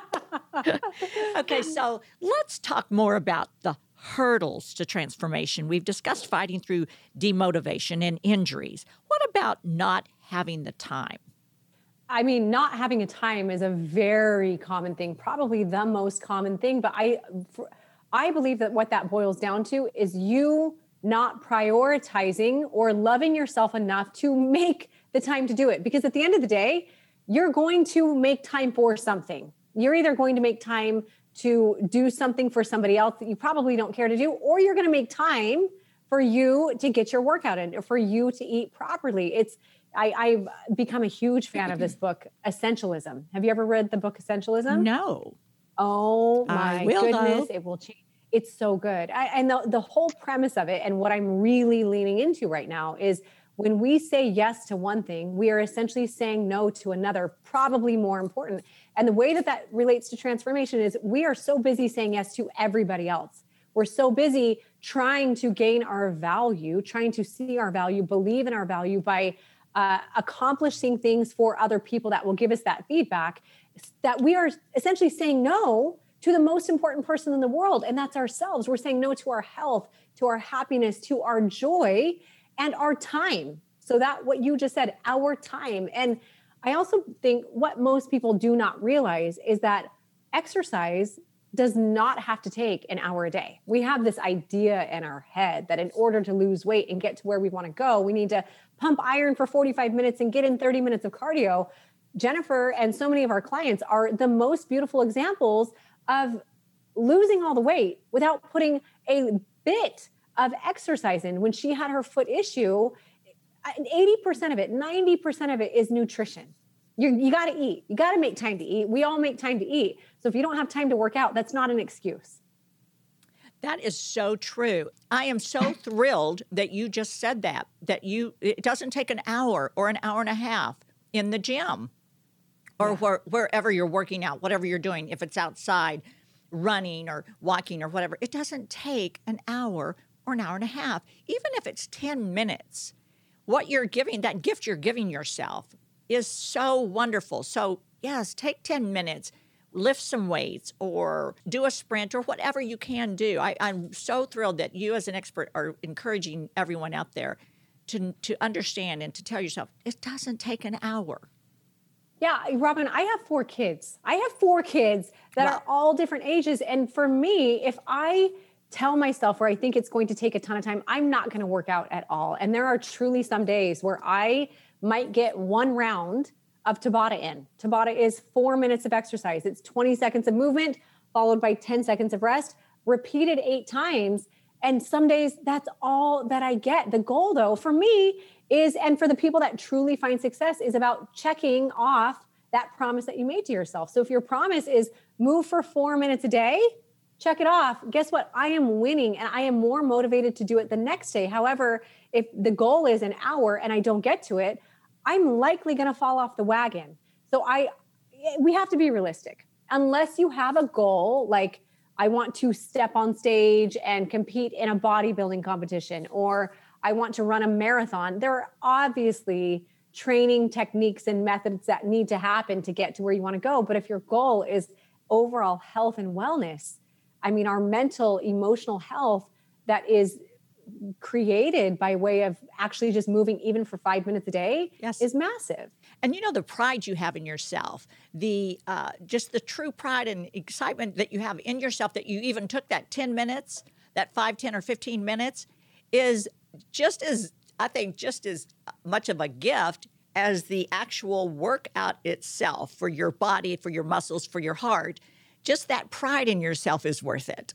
Okay, so let's talk more about the hurdles to transformation. We've discussed fighting through demotivation and injuries. What about not having the time? I mean, not having a time is a very common thing, probably the most common thing. But I, I believe that what that boils down to is you not prioritizing or loving yourself enough to make the time to do it. Because at the end of the day, you're going to make time for something. You're either going to make time to do something for somebody else that you probably don't care to do, or you're going to make time for you to get your workout in, or for you to eat properly. It's I, I've become a huge fan of this book, Essentialism. Have you ever read the book Essentialism? No. Oh my I will, goodness, though. it will change. It's so good. I, and the, the whole premise of it, and what I'm really leaning into right now, is when we say yes to one thing, we are essentially saying no to another, probably more important. And the way that that relates to transformation is we are so busy saying yes to everybody else. We're so busy trying to gain our value, trying to see our value, believe in our value by uh, accomplishing things for other people that will give us that feedback, that we are essentially saying no to the most important person in the world, and that's ourselves. We're saying no to our health, to our happiness, to our joy, and our time. So that what you just said, our time. And I also think what most people do not realize is that exercise does not have to take an hour a day. We have this idea in our head that in order to lose weight and get to where we want to go, we need to pump iron for forty-five minutes and get in thirty minutes of cardio. Jennifer and so many of our clients are the most beautiful examples of losing all the weight without putting a bit of exercise in. When she had her foot issue, eighty percent of it, ninety percent of it is nutrition. You, you got to eat. You got to make time to eat. We all make time to eat. So if you don't have time to work out, that's not an excuse. That is so true. I am so thrilled that you just said that, that you, it doesn't take an hour or an hour and a half in the gym or yeah. where, wherever you're working out, whatever you're doing, if it's outside, running or walking or whatever, it doesn't take an hour or an hour and a half. Even if it's ten minutes, what you're giving, that gift you're giving yourself is so wonderful. So yes, take ten minutes, lift some weights or do a sprint or whatever you can do. I, I'm so thrilled that you as an expert are encouraging everyone out there to, to understand and to tell yourself, it doesn't take an hour. Yeah, Robin, I have four kids. I have four kids that wow. are all different ages. And for me, if I tell myself where I think it's going to take a ton of time, I'm not going to work out at all. And there are truly some days where I might get one round of Tabata in. Tabata is four minutes of exercise. It's twenty seconds of movement followed by ten seconds of rest, repeated eight times. And some days that's all that I get. The goal though, for me is, and for the people that truly find success, is about checking off that promise that you made to yourself. So if your promise is move for four minutes a day, check it off. Guess what? I am winning and I am more motivated to do it the next day. However, if the goal is an hour and I don't get to it, I'm likely going to fall off the wagon. So I, we have to be realistic. Unless you have a goal, like I want to step on stage and compete in a bodybuilding competition, or I want to run a marathon, there are obviously training techniques and methods that need to happen to get to where you want to go. But if your goal is overall health and wellness, I mean, our mental, emotional health that is created by way of actually just moving even for five minutes a day yes. is massive. And you know, the pride you have in yourself, the uh, just the true pride and excitement that you have in yourself that you even took that ten minutes, that five, ten, or fifteen minutes is just as, I think, just as much of a gift as the actual workout itself for your body, for your muscles, for your heart. Just that pride in yourself is worth it.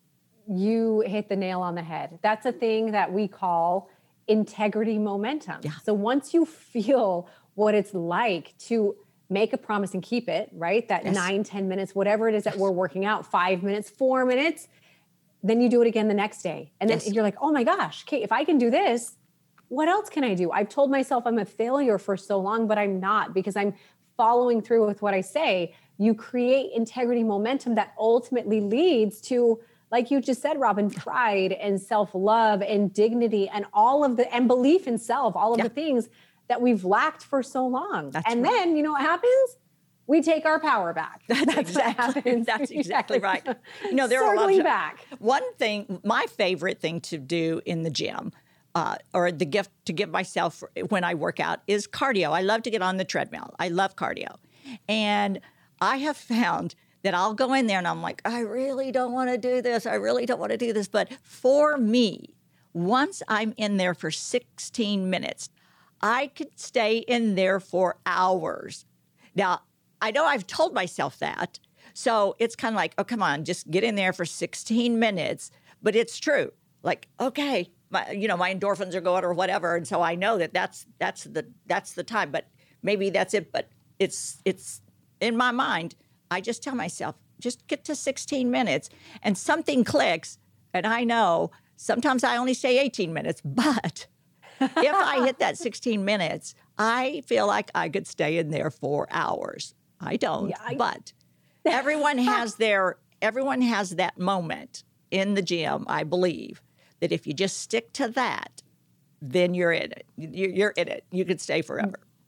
You hit the nail on the head. That's a thing that we call integrity momentum. Yeah. So once you feel what it's like to make a promise and keep it, right? That yes. nine, ten minutes, whatever it is that we're working out, five minutes, four minutes, then you do it again the next day. And then yes. you're like, oh my gosh, Kate, if I can do this, what else can I do? I've told myself I'm a failure for so long, but I'm not, because I'm following through with what I say. You create integrity momentum that ultimately leads to, like you just said, Robin, pride and self-love and dignity and all of the, and belief in self, all of yeah. the things that we've lacked for so long. That's and right. then, you know what happens? We take our power back. That's, that's exactly, what happens. That's exactly right. You know, there Circling are a lot of, back. One thing, my favorite thing to do in the gym, uh, or the gift to give myself when I work out, is cardio. I love to get on the treadmill. I love cardio. And I have found that I'll go in there and I'm like, I really don't want to do this. I really don't want to do this. But for me, once I'm in there for sixteen minutes, I could stay in there for hours. Now, I know I've told myself that. So it's kind of like, oh, come on, just get in there for sixteen minutes. But it's true. Like, okay, my, you know, my endorphins are going or whatever. And so I know that that's, that's the, that's the time, but maybe that's it. But it's, it's in my mind, I just tell myself, just get to sixteen minutes and something clicks. And I know sometimes I only stay eighteen minutes, but if I hit that sixteen minutes, I feel like I could stay in there for hours. I don't, yeah, I... but everyone has their, everyone has that moment in the gym, I believe, that if you just stick to that, then you're in it. You're in it. You could stay forever.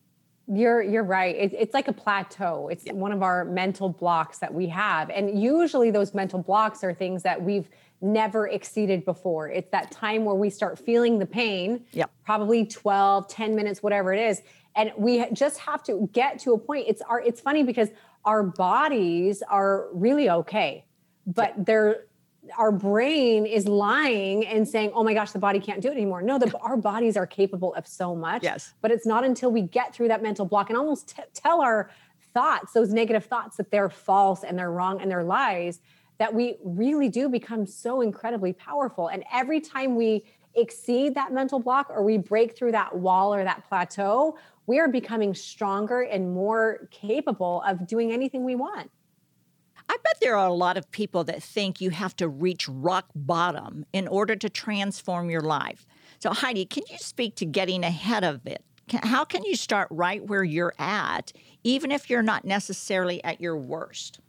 You're you're right. It, it's like a plateau. It's yeah. one of our mental blocks that we have. And usually those mental blocks are things that we've never exceeded before. It's that time where we start feeling the pain, yep. probably twelve, ten minutes, whatever it is. And we just have to get to a point. It's our it's funny because our bodies are really okay, but they're our brain is lying and saying, oh my gosh, the body can't do it anymore. No, the, our bodies are capable of so much, yes. but it's not until we get through that mental block and almost t- tell our thoughts, those negative thoughts, that they're false and they're wrong and they're lies, that we really do become so incredibly powerful. And every time we exceed that mental block or we break through that wall or that plateau, we are becoming stronger and more capable of doing anything we want. I bet there are a lot of people that think you have to reach rock bottom in order to transform your life. So Heidi, can you speak to getting ahead of it? How can you start right where you're at, even if you're not necessarily at your worst?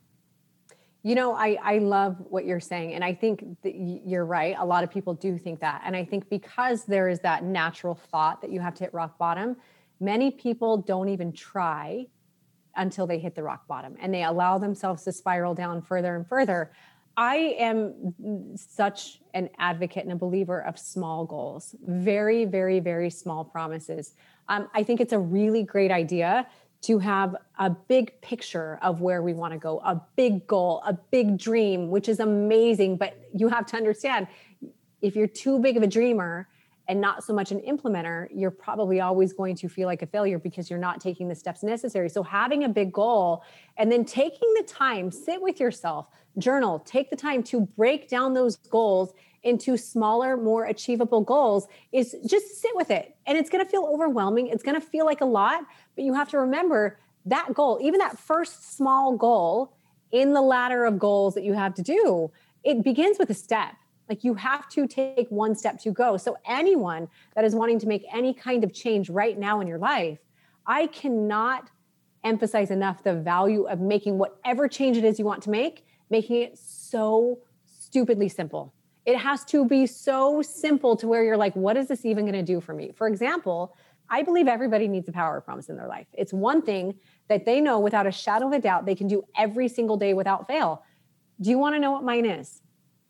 You know, I, I love what you're saying. And I think that you're right. A lot of people do think that. And I think because there is that natural thought that you have to hit rock bottom, many people don't even try until they hit the rock bottom and they allow themselves to spiral down further and further. I am such an advocate and a believer of small goals, very, very, very small promises. Um, I think it's a really great idea to have a big picture of where we want to go, a big goal, a big dream, which is amazing. But you have to understand, if you're too big of a dreamer and not so much an implementer, you're probably always going to feel like a failure because you're not taking the steps necessary. So having a big goal and then taking the time, sit with yourself, journal, take the time to break down those goals into smaller, more achievable goals, is just sit with it. And it's going to feel overwhelming. It's going to feel like a lot, but you have to remember that goal, even that first small goal in the ladder of goals that you have to do, it begins with a step. Like you have to take one step to go. So anyone that is wanting to make any kind of change right now in your life, I cannot emphasize enough the value of making whatever change it is you want to make, making it so stupidly simple. It has to be so simple to where you're like, what is this even going to do for me? For example, I believe everybody needs a power promise in their life. It's one thing that they know without a shadow of a doubt they can do every single day without fail. Do you want to know what mine is?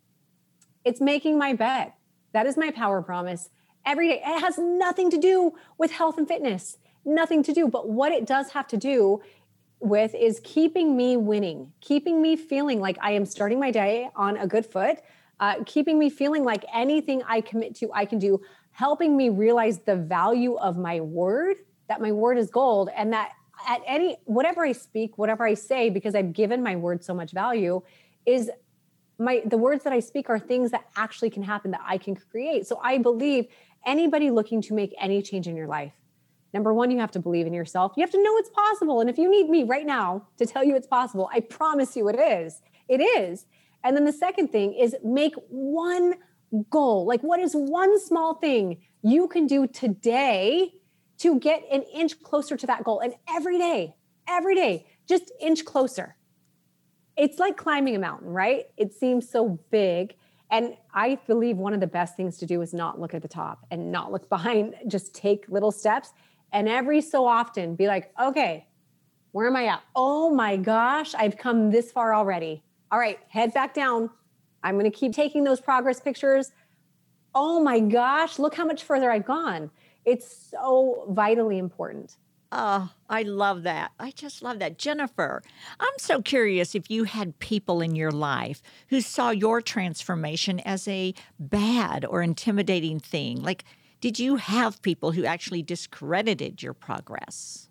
It's making my bed. That is my power promise every day. It has nothing to do with health and fitness, nothing to do. But what it does have to do with is keeping me winning, keeping me feeling like I am starting my day on a good foot, uh, keeping me feeling like anything I commit to, I can do, helping me realize the value of my word, that my word is gold, and that at any, whatever I speak, whatever I say, because I've given my word so much value, is My, the words that I speak are things that actually can happen, that I can create. So I believe anybody looking to make any change in your life, number one, you have to believe in yourself. You have to know it's possible. And if you need me right now to tell you it's possible, I promise you it is. It is. And then the second thing is make one goal. Like, what is one small thing you can do today to get an inch closer to that goal? And every day, every day, just inch closer. It's like climbing a mountain, right? It seems so big. And I believe one of the best things to do is not look at the top and not look behind, just take little steps. And every so often be like, okay, where am I at? Oh my gosh, I've come this far already. All right, head back down. I'm going to keep taking those progress pictures. Oh my gosh, look how much further I've gone. It's so vitally important. Oh, I love that. I just love that. Jennifer, I'm so curious if you had people in your life who saw your transformation as a bad or intimidating thing. Like, did you have people who actually discredited your progress?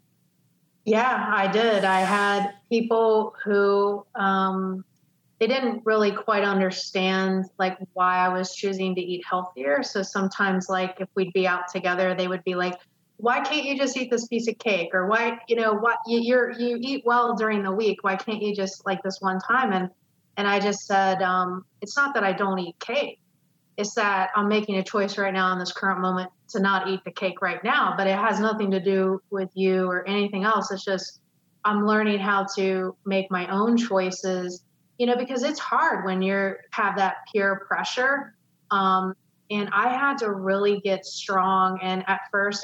Yeah, I did. I had people who, um, they didn't really quite understand like why I was choosing to eat healthier. So sometimes like if we'd be out together, they would be like, why can't you just eat this piece of cake? Or why, you know, what you, you're, you eat well during the week. Why can't you just like this one time? And, and I just said, um, it's not that I don't eat cake. It's that I'm making a choice right now in this current moment to not eat the cake right now, but it has nothing to do with you or anything else. It's just, I'm learning how to make my own choices, you know, because it's hard when you're have that peer pressure. Um, and I had to really get strong. And at first I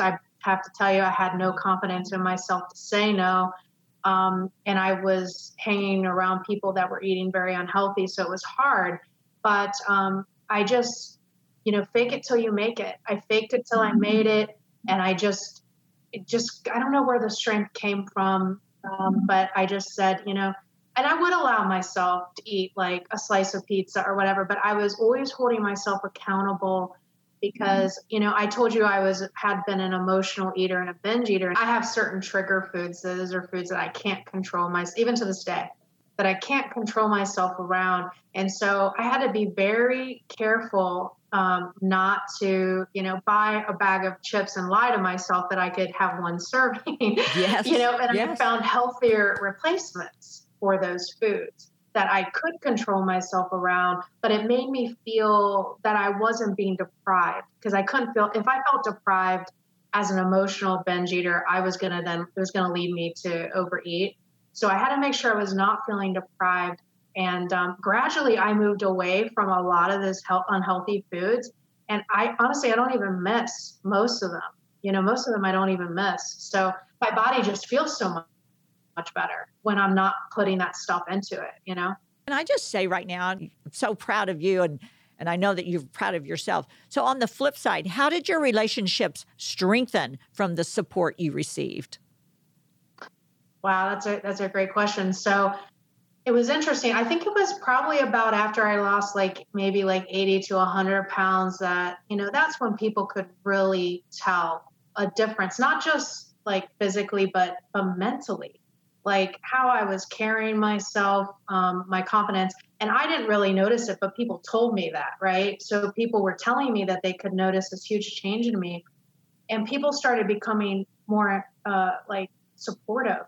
have to tell you, I had no confidence in myself to say no. Um, and I was hanging around people that were eating very unhealthy. So it was hard, but um, I just, you know, fake it till you make it. I faked it till I made it. And I just, it just, I don't know where the strength came from. Um, but I just said, you know, and I would allow myself to eat like a slice of pizza or whatever, but I was always holding myself accountable because, you know, I told you I was, had been an emotional eater and a binge eater. I have certain trigger foods. Those are foods that I can't control myself, even to this day, that I can't control myself around. And so I had to be very careful um, not to, you know, buy a bag of chips and lie to myself that I could have one serving, yes. you know, and yes. I found healthier replacements for those foods that I could control myself around, but it made me feel that I wasn't being deprived because I couldn't feel, if I felt deprived as an emotional binge eater, I was going to then, it was going to lead me to overeat. So I had to make sure I was not feeling deprived. And um, gradually I moved away from a lot of those health, unhealthy foods. And I honestly, I don't even miss most of them. You know, most of them I don't even miss. So my body just feels so much much better when I'm not putting that stuff into it, you know? And I just say right now, I'm so proud of you, and, and I know that you're proud of yourself. So on the flip side, how did your relationships strengthen from the support you received? Wow, that's a, that's a great question. So it was interesting. I think it was probably about after I lost like maybe like eighty to one hundred pounds that, you know, that's when people could really tell a difference, not just like physically, but, but mentally. Like how I was carrying myself, um, my confidence. And I didn't really notice it, but people told me that, right? So people were telling me that they could notice this huge change in me. And people started becoming more uh, like supportive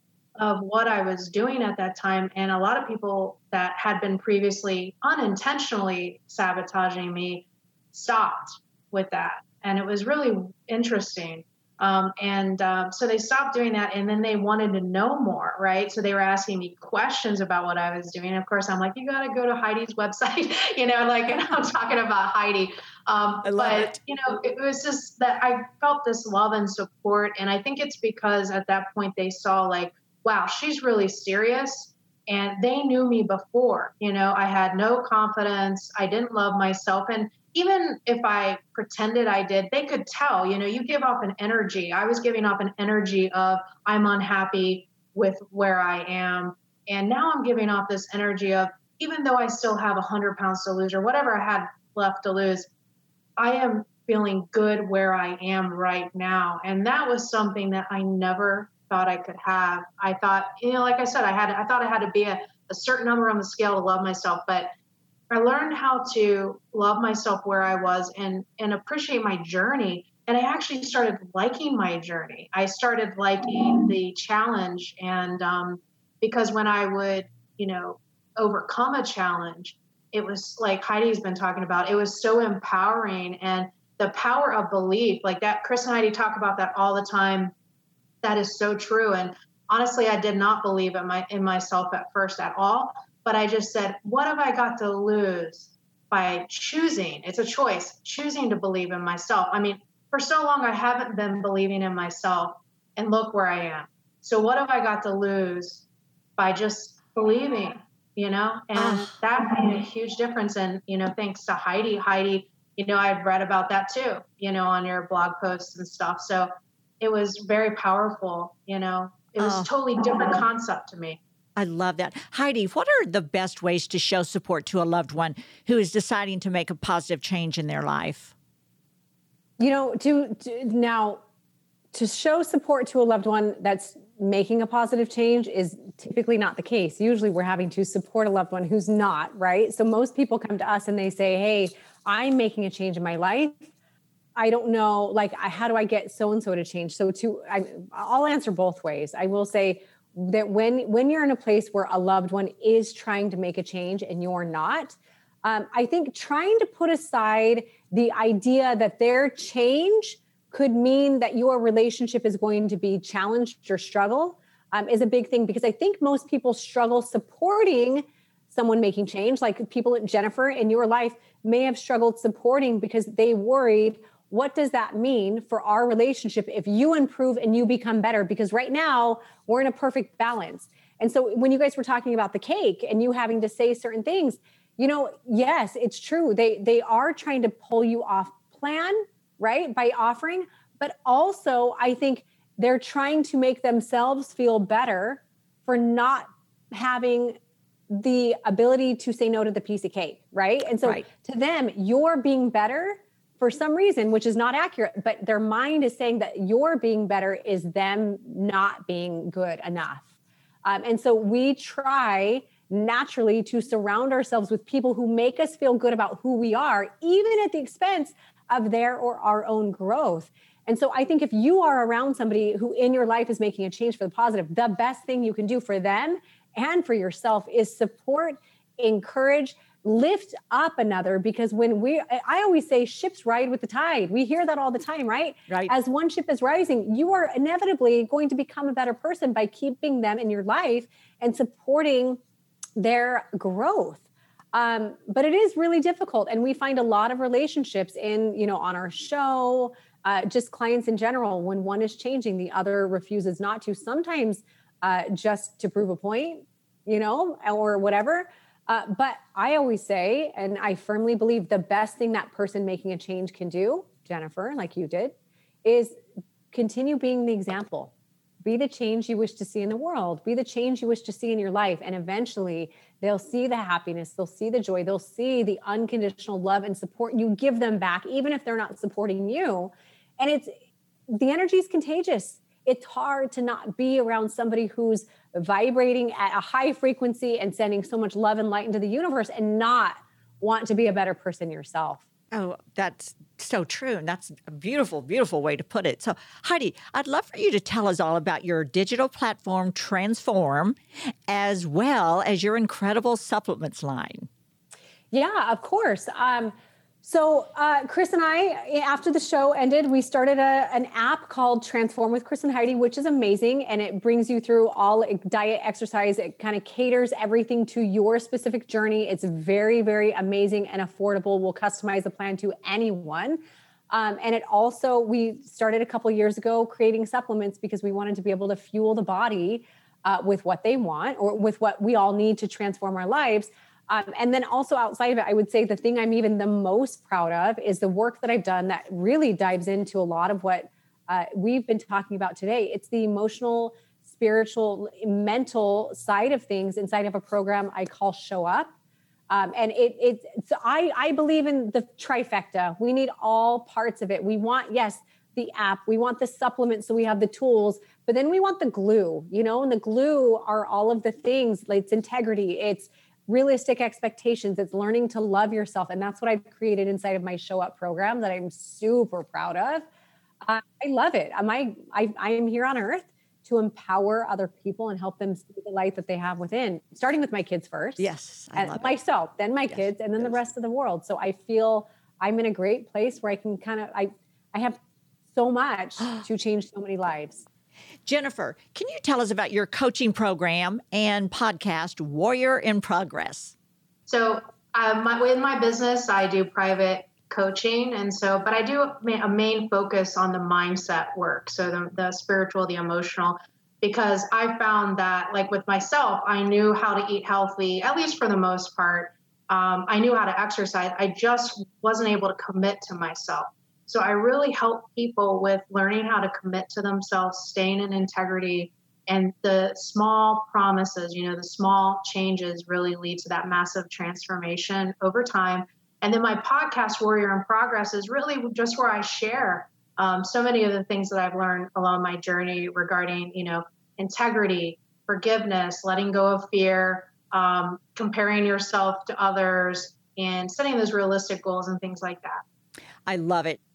of what I was doing at that time. And a lot of people that had been previously unintentionally sabotaging me stopped with that. And it was really interesting. Um, and um, so they stopped doing that, and then they wanted to know more, right? So they were asking me questions about what I was doing. And of course, I'm like, you got to go to Heidi's website, you know, like, and I'm talking about Heidi. Um, I love but, it. you know, it was just that I felt this love and support. And I think it's because at that point they saw like, wow, she's really serious. And they knew me before, you know, I had no confidence. I didn't love myself. And even if I pretended I did, they could tell, you know, you give off an energy. I was giving off an energy of I'm unhappy with where I am. And now I'm giving off this energy of, even though I still have one hundred pounds to lose or whatever I had left to lose, I am feeling good where I am right now. And that was something that I never thought I could have. I thought, you know, like I said, I had, I thought I had to be a, a certain number on the scale to love myself, but I learned how to love myself where I was and, and appreciate my journey. And I actually started liking my journey. I started liking the challenge. And um, because when I would, you know, overcome a challenge, it was like Heidi's been talking about, it was so empowering. And the power of belief, like that, Chris and Heidi talk about that all the time. That is so true. And honestly, I did not believe in my in myself at first at all. But I just said, what have I got to lose by choosing? It's a choice, choosing to believe in myself. I mean, for so long, I haven't been believing in myself, and look where I am. So what have I got to lose by just believing, you know? And that made a huge difference. And, you know, thanks to Heidi, Heidi, you know, I've read about that too, you know, on your blog posts and stuff. So it was very powerful, you know, it was oh. a totally different concept to me. I love that. Heidi, what are the best ways to show support to a loved one who is deciding to make a positive change in their life? You know, to, to now to show support to a loved one that's making a positive change is typically not the case. Usually we're having to support a loved one who's not, right? So most people come to us and they say, hey, I'm making a change in my life. I don't know, like, how do I get so-and-so to change? So to, I, I'll answer both ways. I will say that when, when you're in a place where a loved one is trying to make a change and you're not, um, I think trying to put aside the idea that their change could mean that your relationship is going to be challenged or struggle um, is a big thing, because I think most people struggle supporting someone making change. Like people, Jennifer, in your life may have struggled supporting because they worried, what does that mean for our relationship if you improve and you become better? Because right now we're in a perfect balance. And so when you guys were talking about the cake and you having to say certain things, you know, yes, it's true. They they are trying to pull you off plan, right? By offering, but also I think they're trying to make themselves feel better for not having the ability to say no to the piece of cake, right? And so right. to them, you're being better for some reason, which is not accurate, but their mind is saying that your being better is them not being good enough. Um, and so we try naturally to surround ourselves with people who make us feel good about who we are, even at the expense of their or our own growth. And so I think if you are around somebody who in your life is making a change for the positive, the best thing you can do for them and for yourself is support, encourage, lift up another. Because when we, I always say ships ride with the tide. We hear that all the time, right? Right. As one ship is rising, you are inevitably going to become a better person by keeping them in your life and supporting their growth. Um, but it is really difficult. And we find a lot of relationships in, you know, on our show, uh, just clients in general, when one is changing, the other refuses not to, sometimes uh, just to prove a point, you know, or whatever. Uh, but I always say, and I firmly believe the best thing that person making a change can do, Jennifer, like you did, is continue being the example. Be the change you wish to see in the world. Be the change you wish to see in your life. And eventually they'll see the happiness. They'll see the joy. They'll see the unconditional love and support you give them back, even if they're not supporting you. And it's, the energy is contagious. It's hard to not be around somebody who's vibrating at a high frequency and sending so much love and light into the universe and not want to be a better person yourself. Oh, that's so true. And that's a beautiful, beautiful way to put it. So, Heidi, I'd love for you to tell us all about your digital platform, Transform, as well as your incredible supplements line. Yeah, of course. Um, so uh, Chris and I, after the show ended, we started a, an app called Transform with Chris and Heidi, which is amazing. And it brings you through all diet, exercise. It kind of caters everything to your specific journey. It's very, very amazing and affordable. We'll customize the plan to anyone. Um, and it also, we started a couple years ago creating supplements because we wanted to be able to fuel the body uh, with what they want or with what we all need to transform our lives. Um, and then also outside of it, I would say the thing I'm even the most proud of is the work that I've done that really dives into a lot of what uh, we've been talking about today. It's the emotional, spiritual, mental side of things inside of a program I call Show Up. Um, and it, it, it's, I, I believe in the trifecta. We need all parts of it. We want, yes, the app, we want the supplements so we have the tools, but then we want the glue, you know, and the glue are all of the things. Like it's integrity, it's realistic expectations. It's learning to love yourself. And that's what I've created inside of my Show Up program that I'm super proud of. Uh, I love it. Am I, I, I am here on earth to empower other people and help them see the light that they have within, starting with my kids first. Yes. I and love myself, it. then my yes, kids, and then yes. the rest of the world. So I feel I'm in a great place where I can kind of, I, I have so much to change so many lives. Jennifer, can you tell us about your coaching program and podcast, Warrior in Progress? So uh, my, with my business, I do private coaching. And so, but I do a main focus on the mindset work. So the, the spiritual, the emotional, because I found that like with myself, I knew how to eat healthy, at least for the most part. Um, I knew how to exercise. I just wasn't able to commit to myself. So I really help people with learning how to commit to themselves, staying in integrity, and the small promises, you know, the small changes really lead to that massive transformation over time. And then my podcast, Warrior in Progress, is really just where I share um, so many of the things that I've learned along my journey regarding, you know, integrity, forgiveness, letting go of fear, um, comparing yourself to others, and setting those realistic goals and things like that. I love it.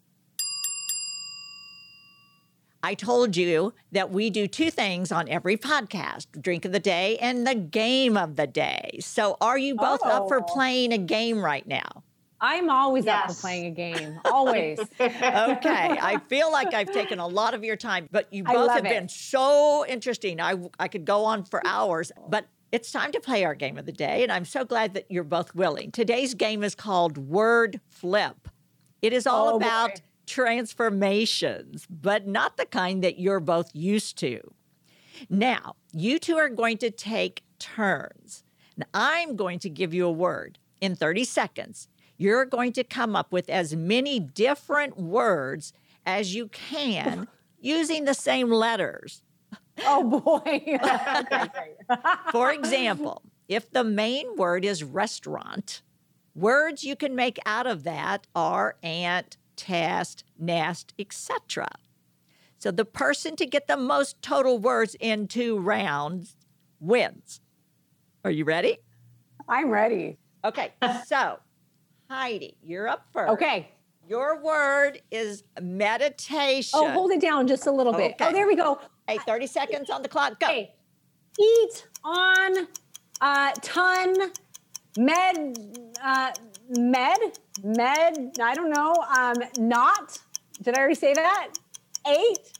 I told you that we do two things on every podcast, drink of the day and the game of the day. So are you both oh. up for playing a game right now? I'm always yes. up for playing a game, always. Okay. I feel like I've taken a lot of your time, but you both have it. been so interesting. I, I could go on for hours, but it's time to play our game of the day, and I'm so glad that you're both willing. Today's game is called Word Flip. It is all oh, about boy. transformations, but not the kind that you're both used to. Now, you two are going to take turns. And I'm going to give you a word. In thirty seconds, you're going to come up with as many different words as you can using the same letters. Oh, boy. For example, if the main word is restaurant, words you can make out of that are ant, test, nest, et cetera. So the person to get the most total words in two rounds wins. Are you ready? I'm ready. Okay, so Heidi, you're up first. Okay. Your word is meditation. Oh, hold it down just a little bit. Okay. Oh, there we go. Hey, thirty seconds on the clock. Go. Okay. Eat on uh, ton med uh, med med. I don't know. Um, not. Did I already say that? Eight.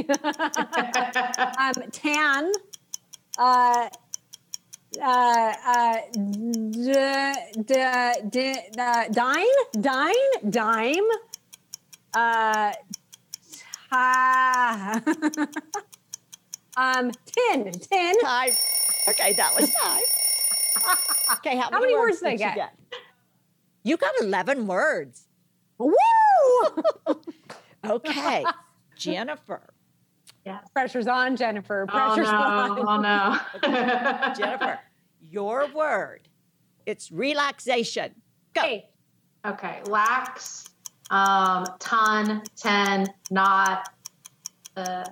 um, tan. Uh, uh, uh, d, d, d, uh, dine, dine, dime, uh, ta, um, tin, tin. Time. Okay, that was time. Okay, how, How many words did I you get? get? You got eleven words. Woo! Okay, Jennifer. Yes. Pressure's on, Jennifer. Oh Pressure's no! on. Oh no! Jennifer, your word. It's relaxation. Go. Hey, Okay, lax, um, ton, ten, not. Uh,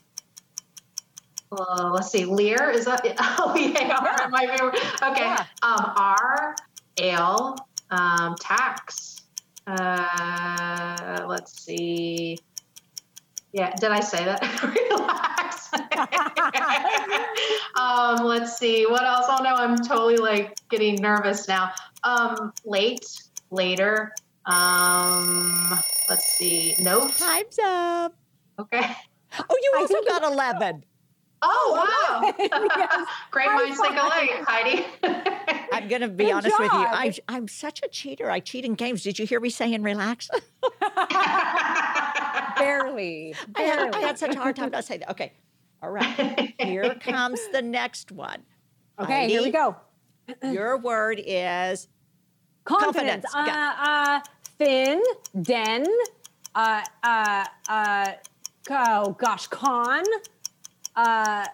uh, let's see, leer is that? Oh yeah, R my favorite. Okay, Yeah. um, R, ale, um, tax. Uh, let's see. Yeah, did I say that? Relax. um, let's see. What else? Oh no, I'm totally like getting nervous now. Um, late, later. Um, let's see. Note. Time's up. Okay. Oh, you I also think got eleven. Oh wow! Yes. Great High minds think alike, Heidi. I'm going to be Good honest with you. job. I, I'm such a cheater. I cheat in games. Did you hear me saying relax? barely. I had, I barely. had such a hard time not saying that. Okay. All right. Here comes the next one. Okay, here we Heidi, go. Your word is Confidence. Confidence, go. Uh, uh, thin, den, uh, uh, uh, oh gosh, con, uh,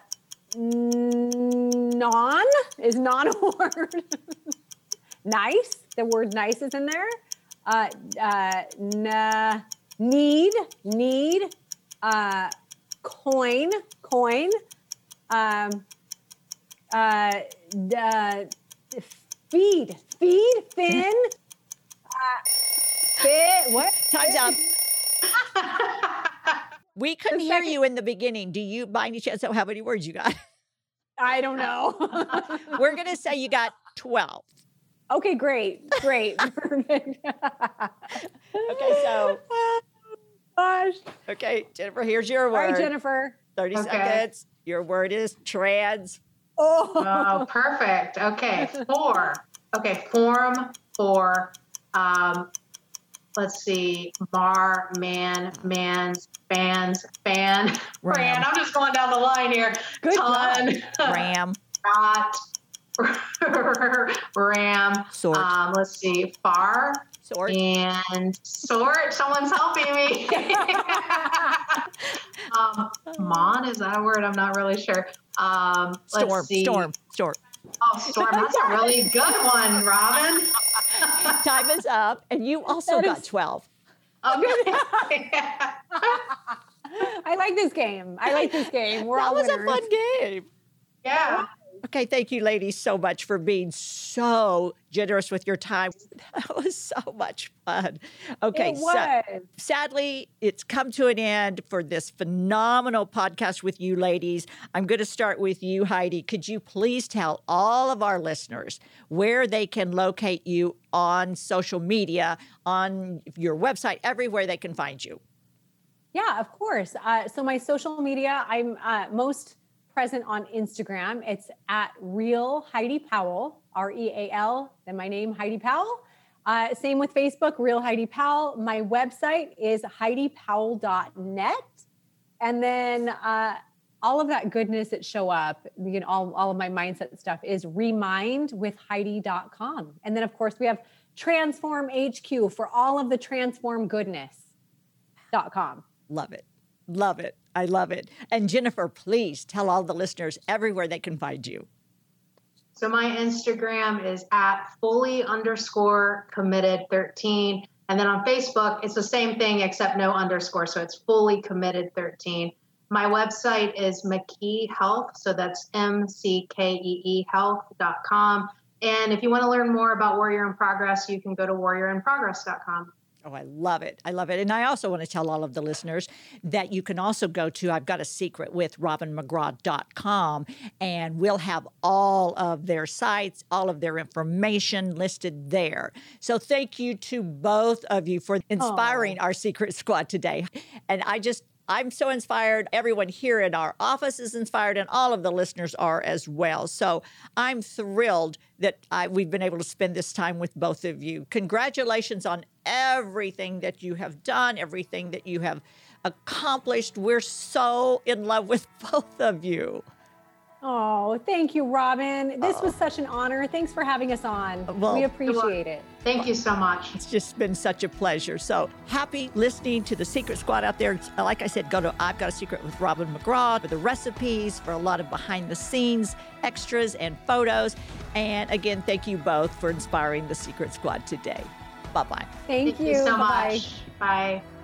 non is non a word. Nice. The word nice is in there. Uh, uh, n- need, need, uh, coin, coin, um, uh, d- uh, feed, feed, thin, uh, fit, what? Time's up. We couldn't The hear second- you in the beginning. Do you, by any chance, know how many words you got? I don't know. We're going to say you got twelve. Okay, great, great, perfect. Okay, so, Gosh. okay, Jennifer, here's your All word. right, Jennifer. thirty Okay. seconds. Your word is trans. Oh, Oh, perfect. Okay, four. Okay, form, four. Um, let's see, mar, man, man's, fans, fan, Ram. Fran. I'm just going down the line here. Good Ton, Ram. not, ram. Sword. Um, let's see, far Sword. and sword. Someone's helping me. um, mon, is that a word? I'm not really sure. Um, Storm. let's see. Storm. Storm. Oh, storm. That's a really good one, Robin. Time is up. And you also That got is- twelve. Okay. I like this game. I like this game. We're That all was winners. a fun game. Yeah. Okay, thank you, ladies, so much for being so generous with your time. That was so much fun. Okay, It so was. sadly, it's come to an end for this phenomenal podcast with you, ladies. I'm going to start with you, Heidi. Could you please tell all of our listeners where they can locate you on social media, on your website, everywhere they can find you? Yeah, of course. Uh, so my social media, I'm uh, most present on Instagram. It's at Real Heidi Powell, R E A L, then my name, Heidi Powell. Uh, same with Facebook, Real Heidi Powell. My website is heidi powell dot net. And then uh, all of that goodness that show up, you know, all, all of my mindset stuff is remind with heidi dot com. And then, of course, we have Transform H Q for all of the transform goodness dot com. Love it. Love it. I love it. And Jennifer, please tell all the listeners everywhere they can find you. So my Instagram is at fully underscore committed thirteen. And then on Facebook, it's the same thing except no underscore. So it's fully committed thirteen. My website is McKee Health. So that's M C K E E health dot com. And if you want to learn more about Warrior in Progress, you can go to warrior in progress dot com. Oh, I love it. I love it. And I also want to tell all of the listeners that you can also go to I've Got a Secret with robin mcgraw dot com, and we'll have all of their sites, all of their information listed there. So thank you to both of you for inspiring Aww. Our Secret Squad today. And I just I'm so inspired. Everyone here in our office is inspired, and all of the listeners are as well. So I'm thrilled that I, we've been able to spend this time with both of you. Congratulations on everything that you have done, everything that you have accomplished. We're so in love with both of you. Oh, thank you, Robin. This oh. was such an honor. Thanks for having us on. Well, we appreciate it. Thank you so much. It's just been such a pleasure. So happy listening to the Secret Squad out there. Like I said, go to I've Got a Secret with Robin McGraw for the recipes, for a lot of behind the scenes extras and photos. And again, thank you both for inspiring the Secret Squad today. Bye-bye. Thank, thank you. you so Bye-bye. much. Bye.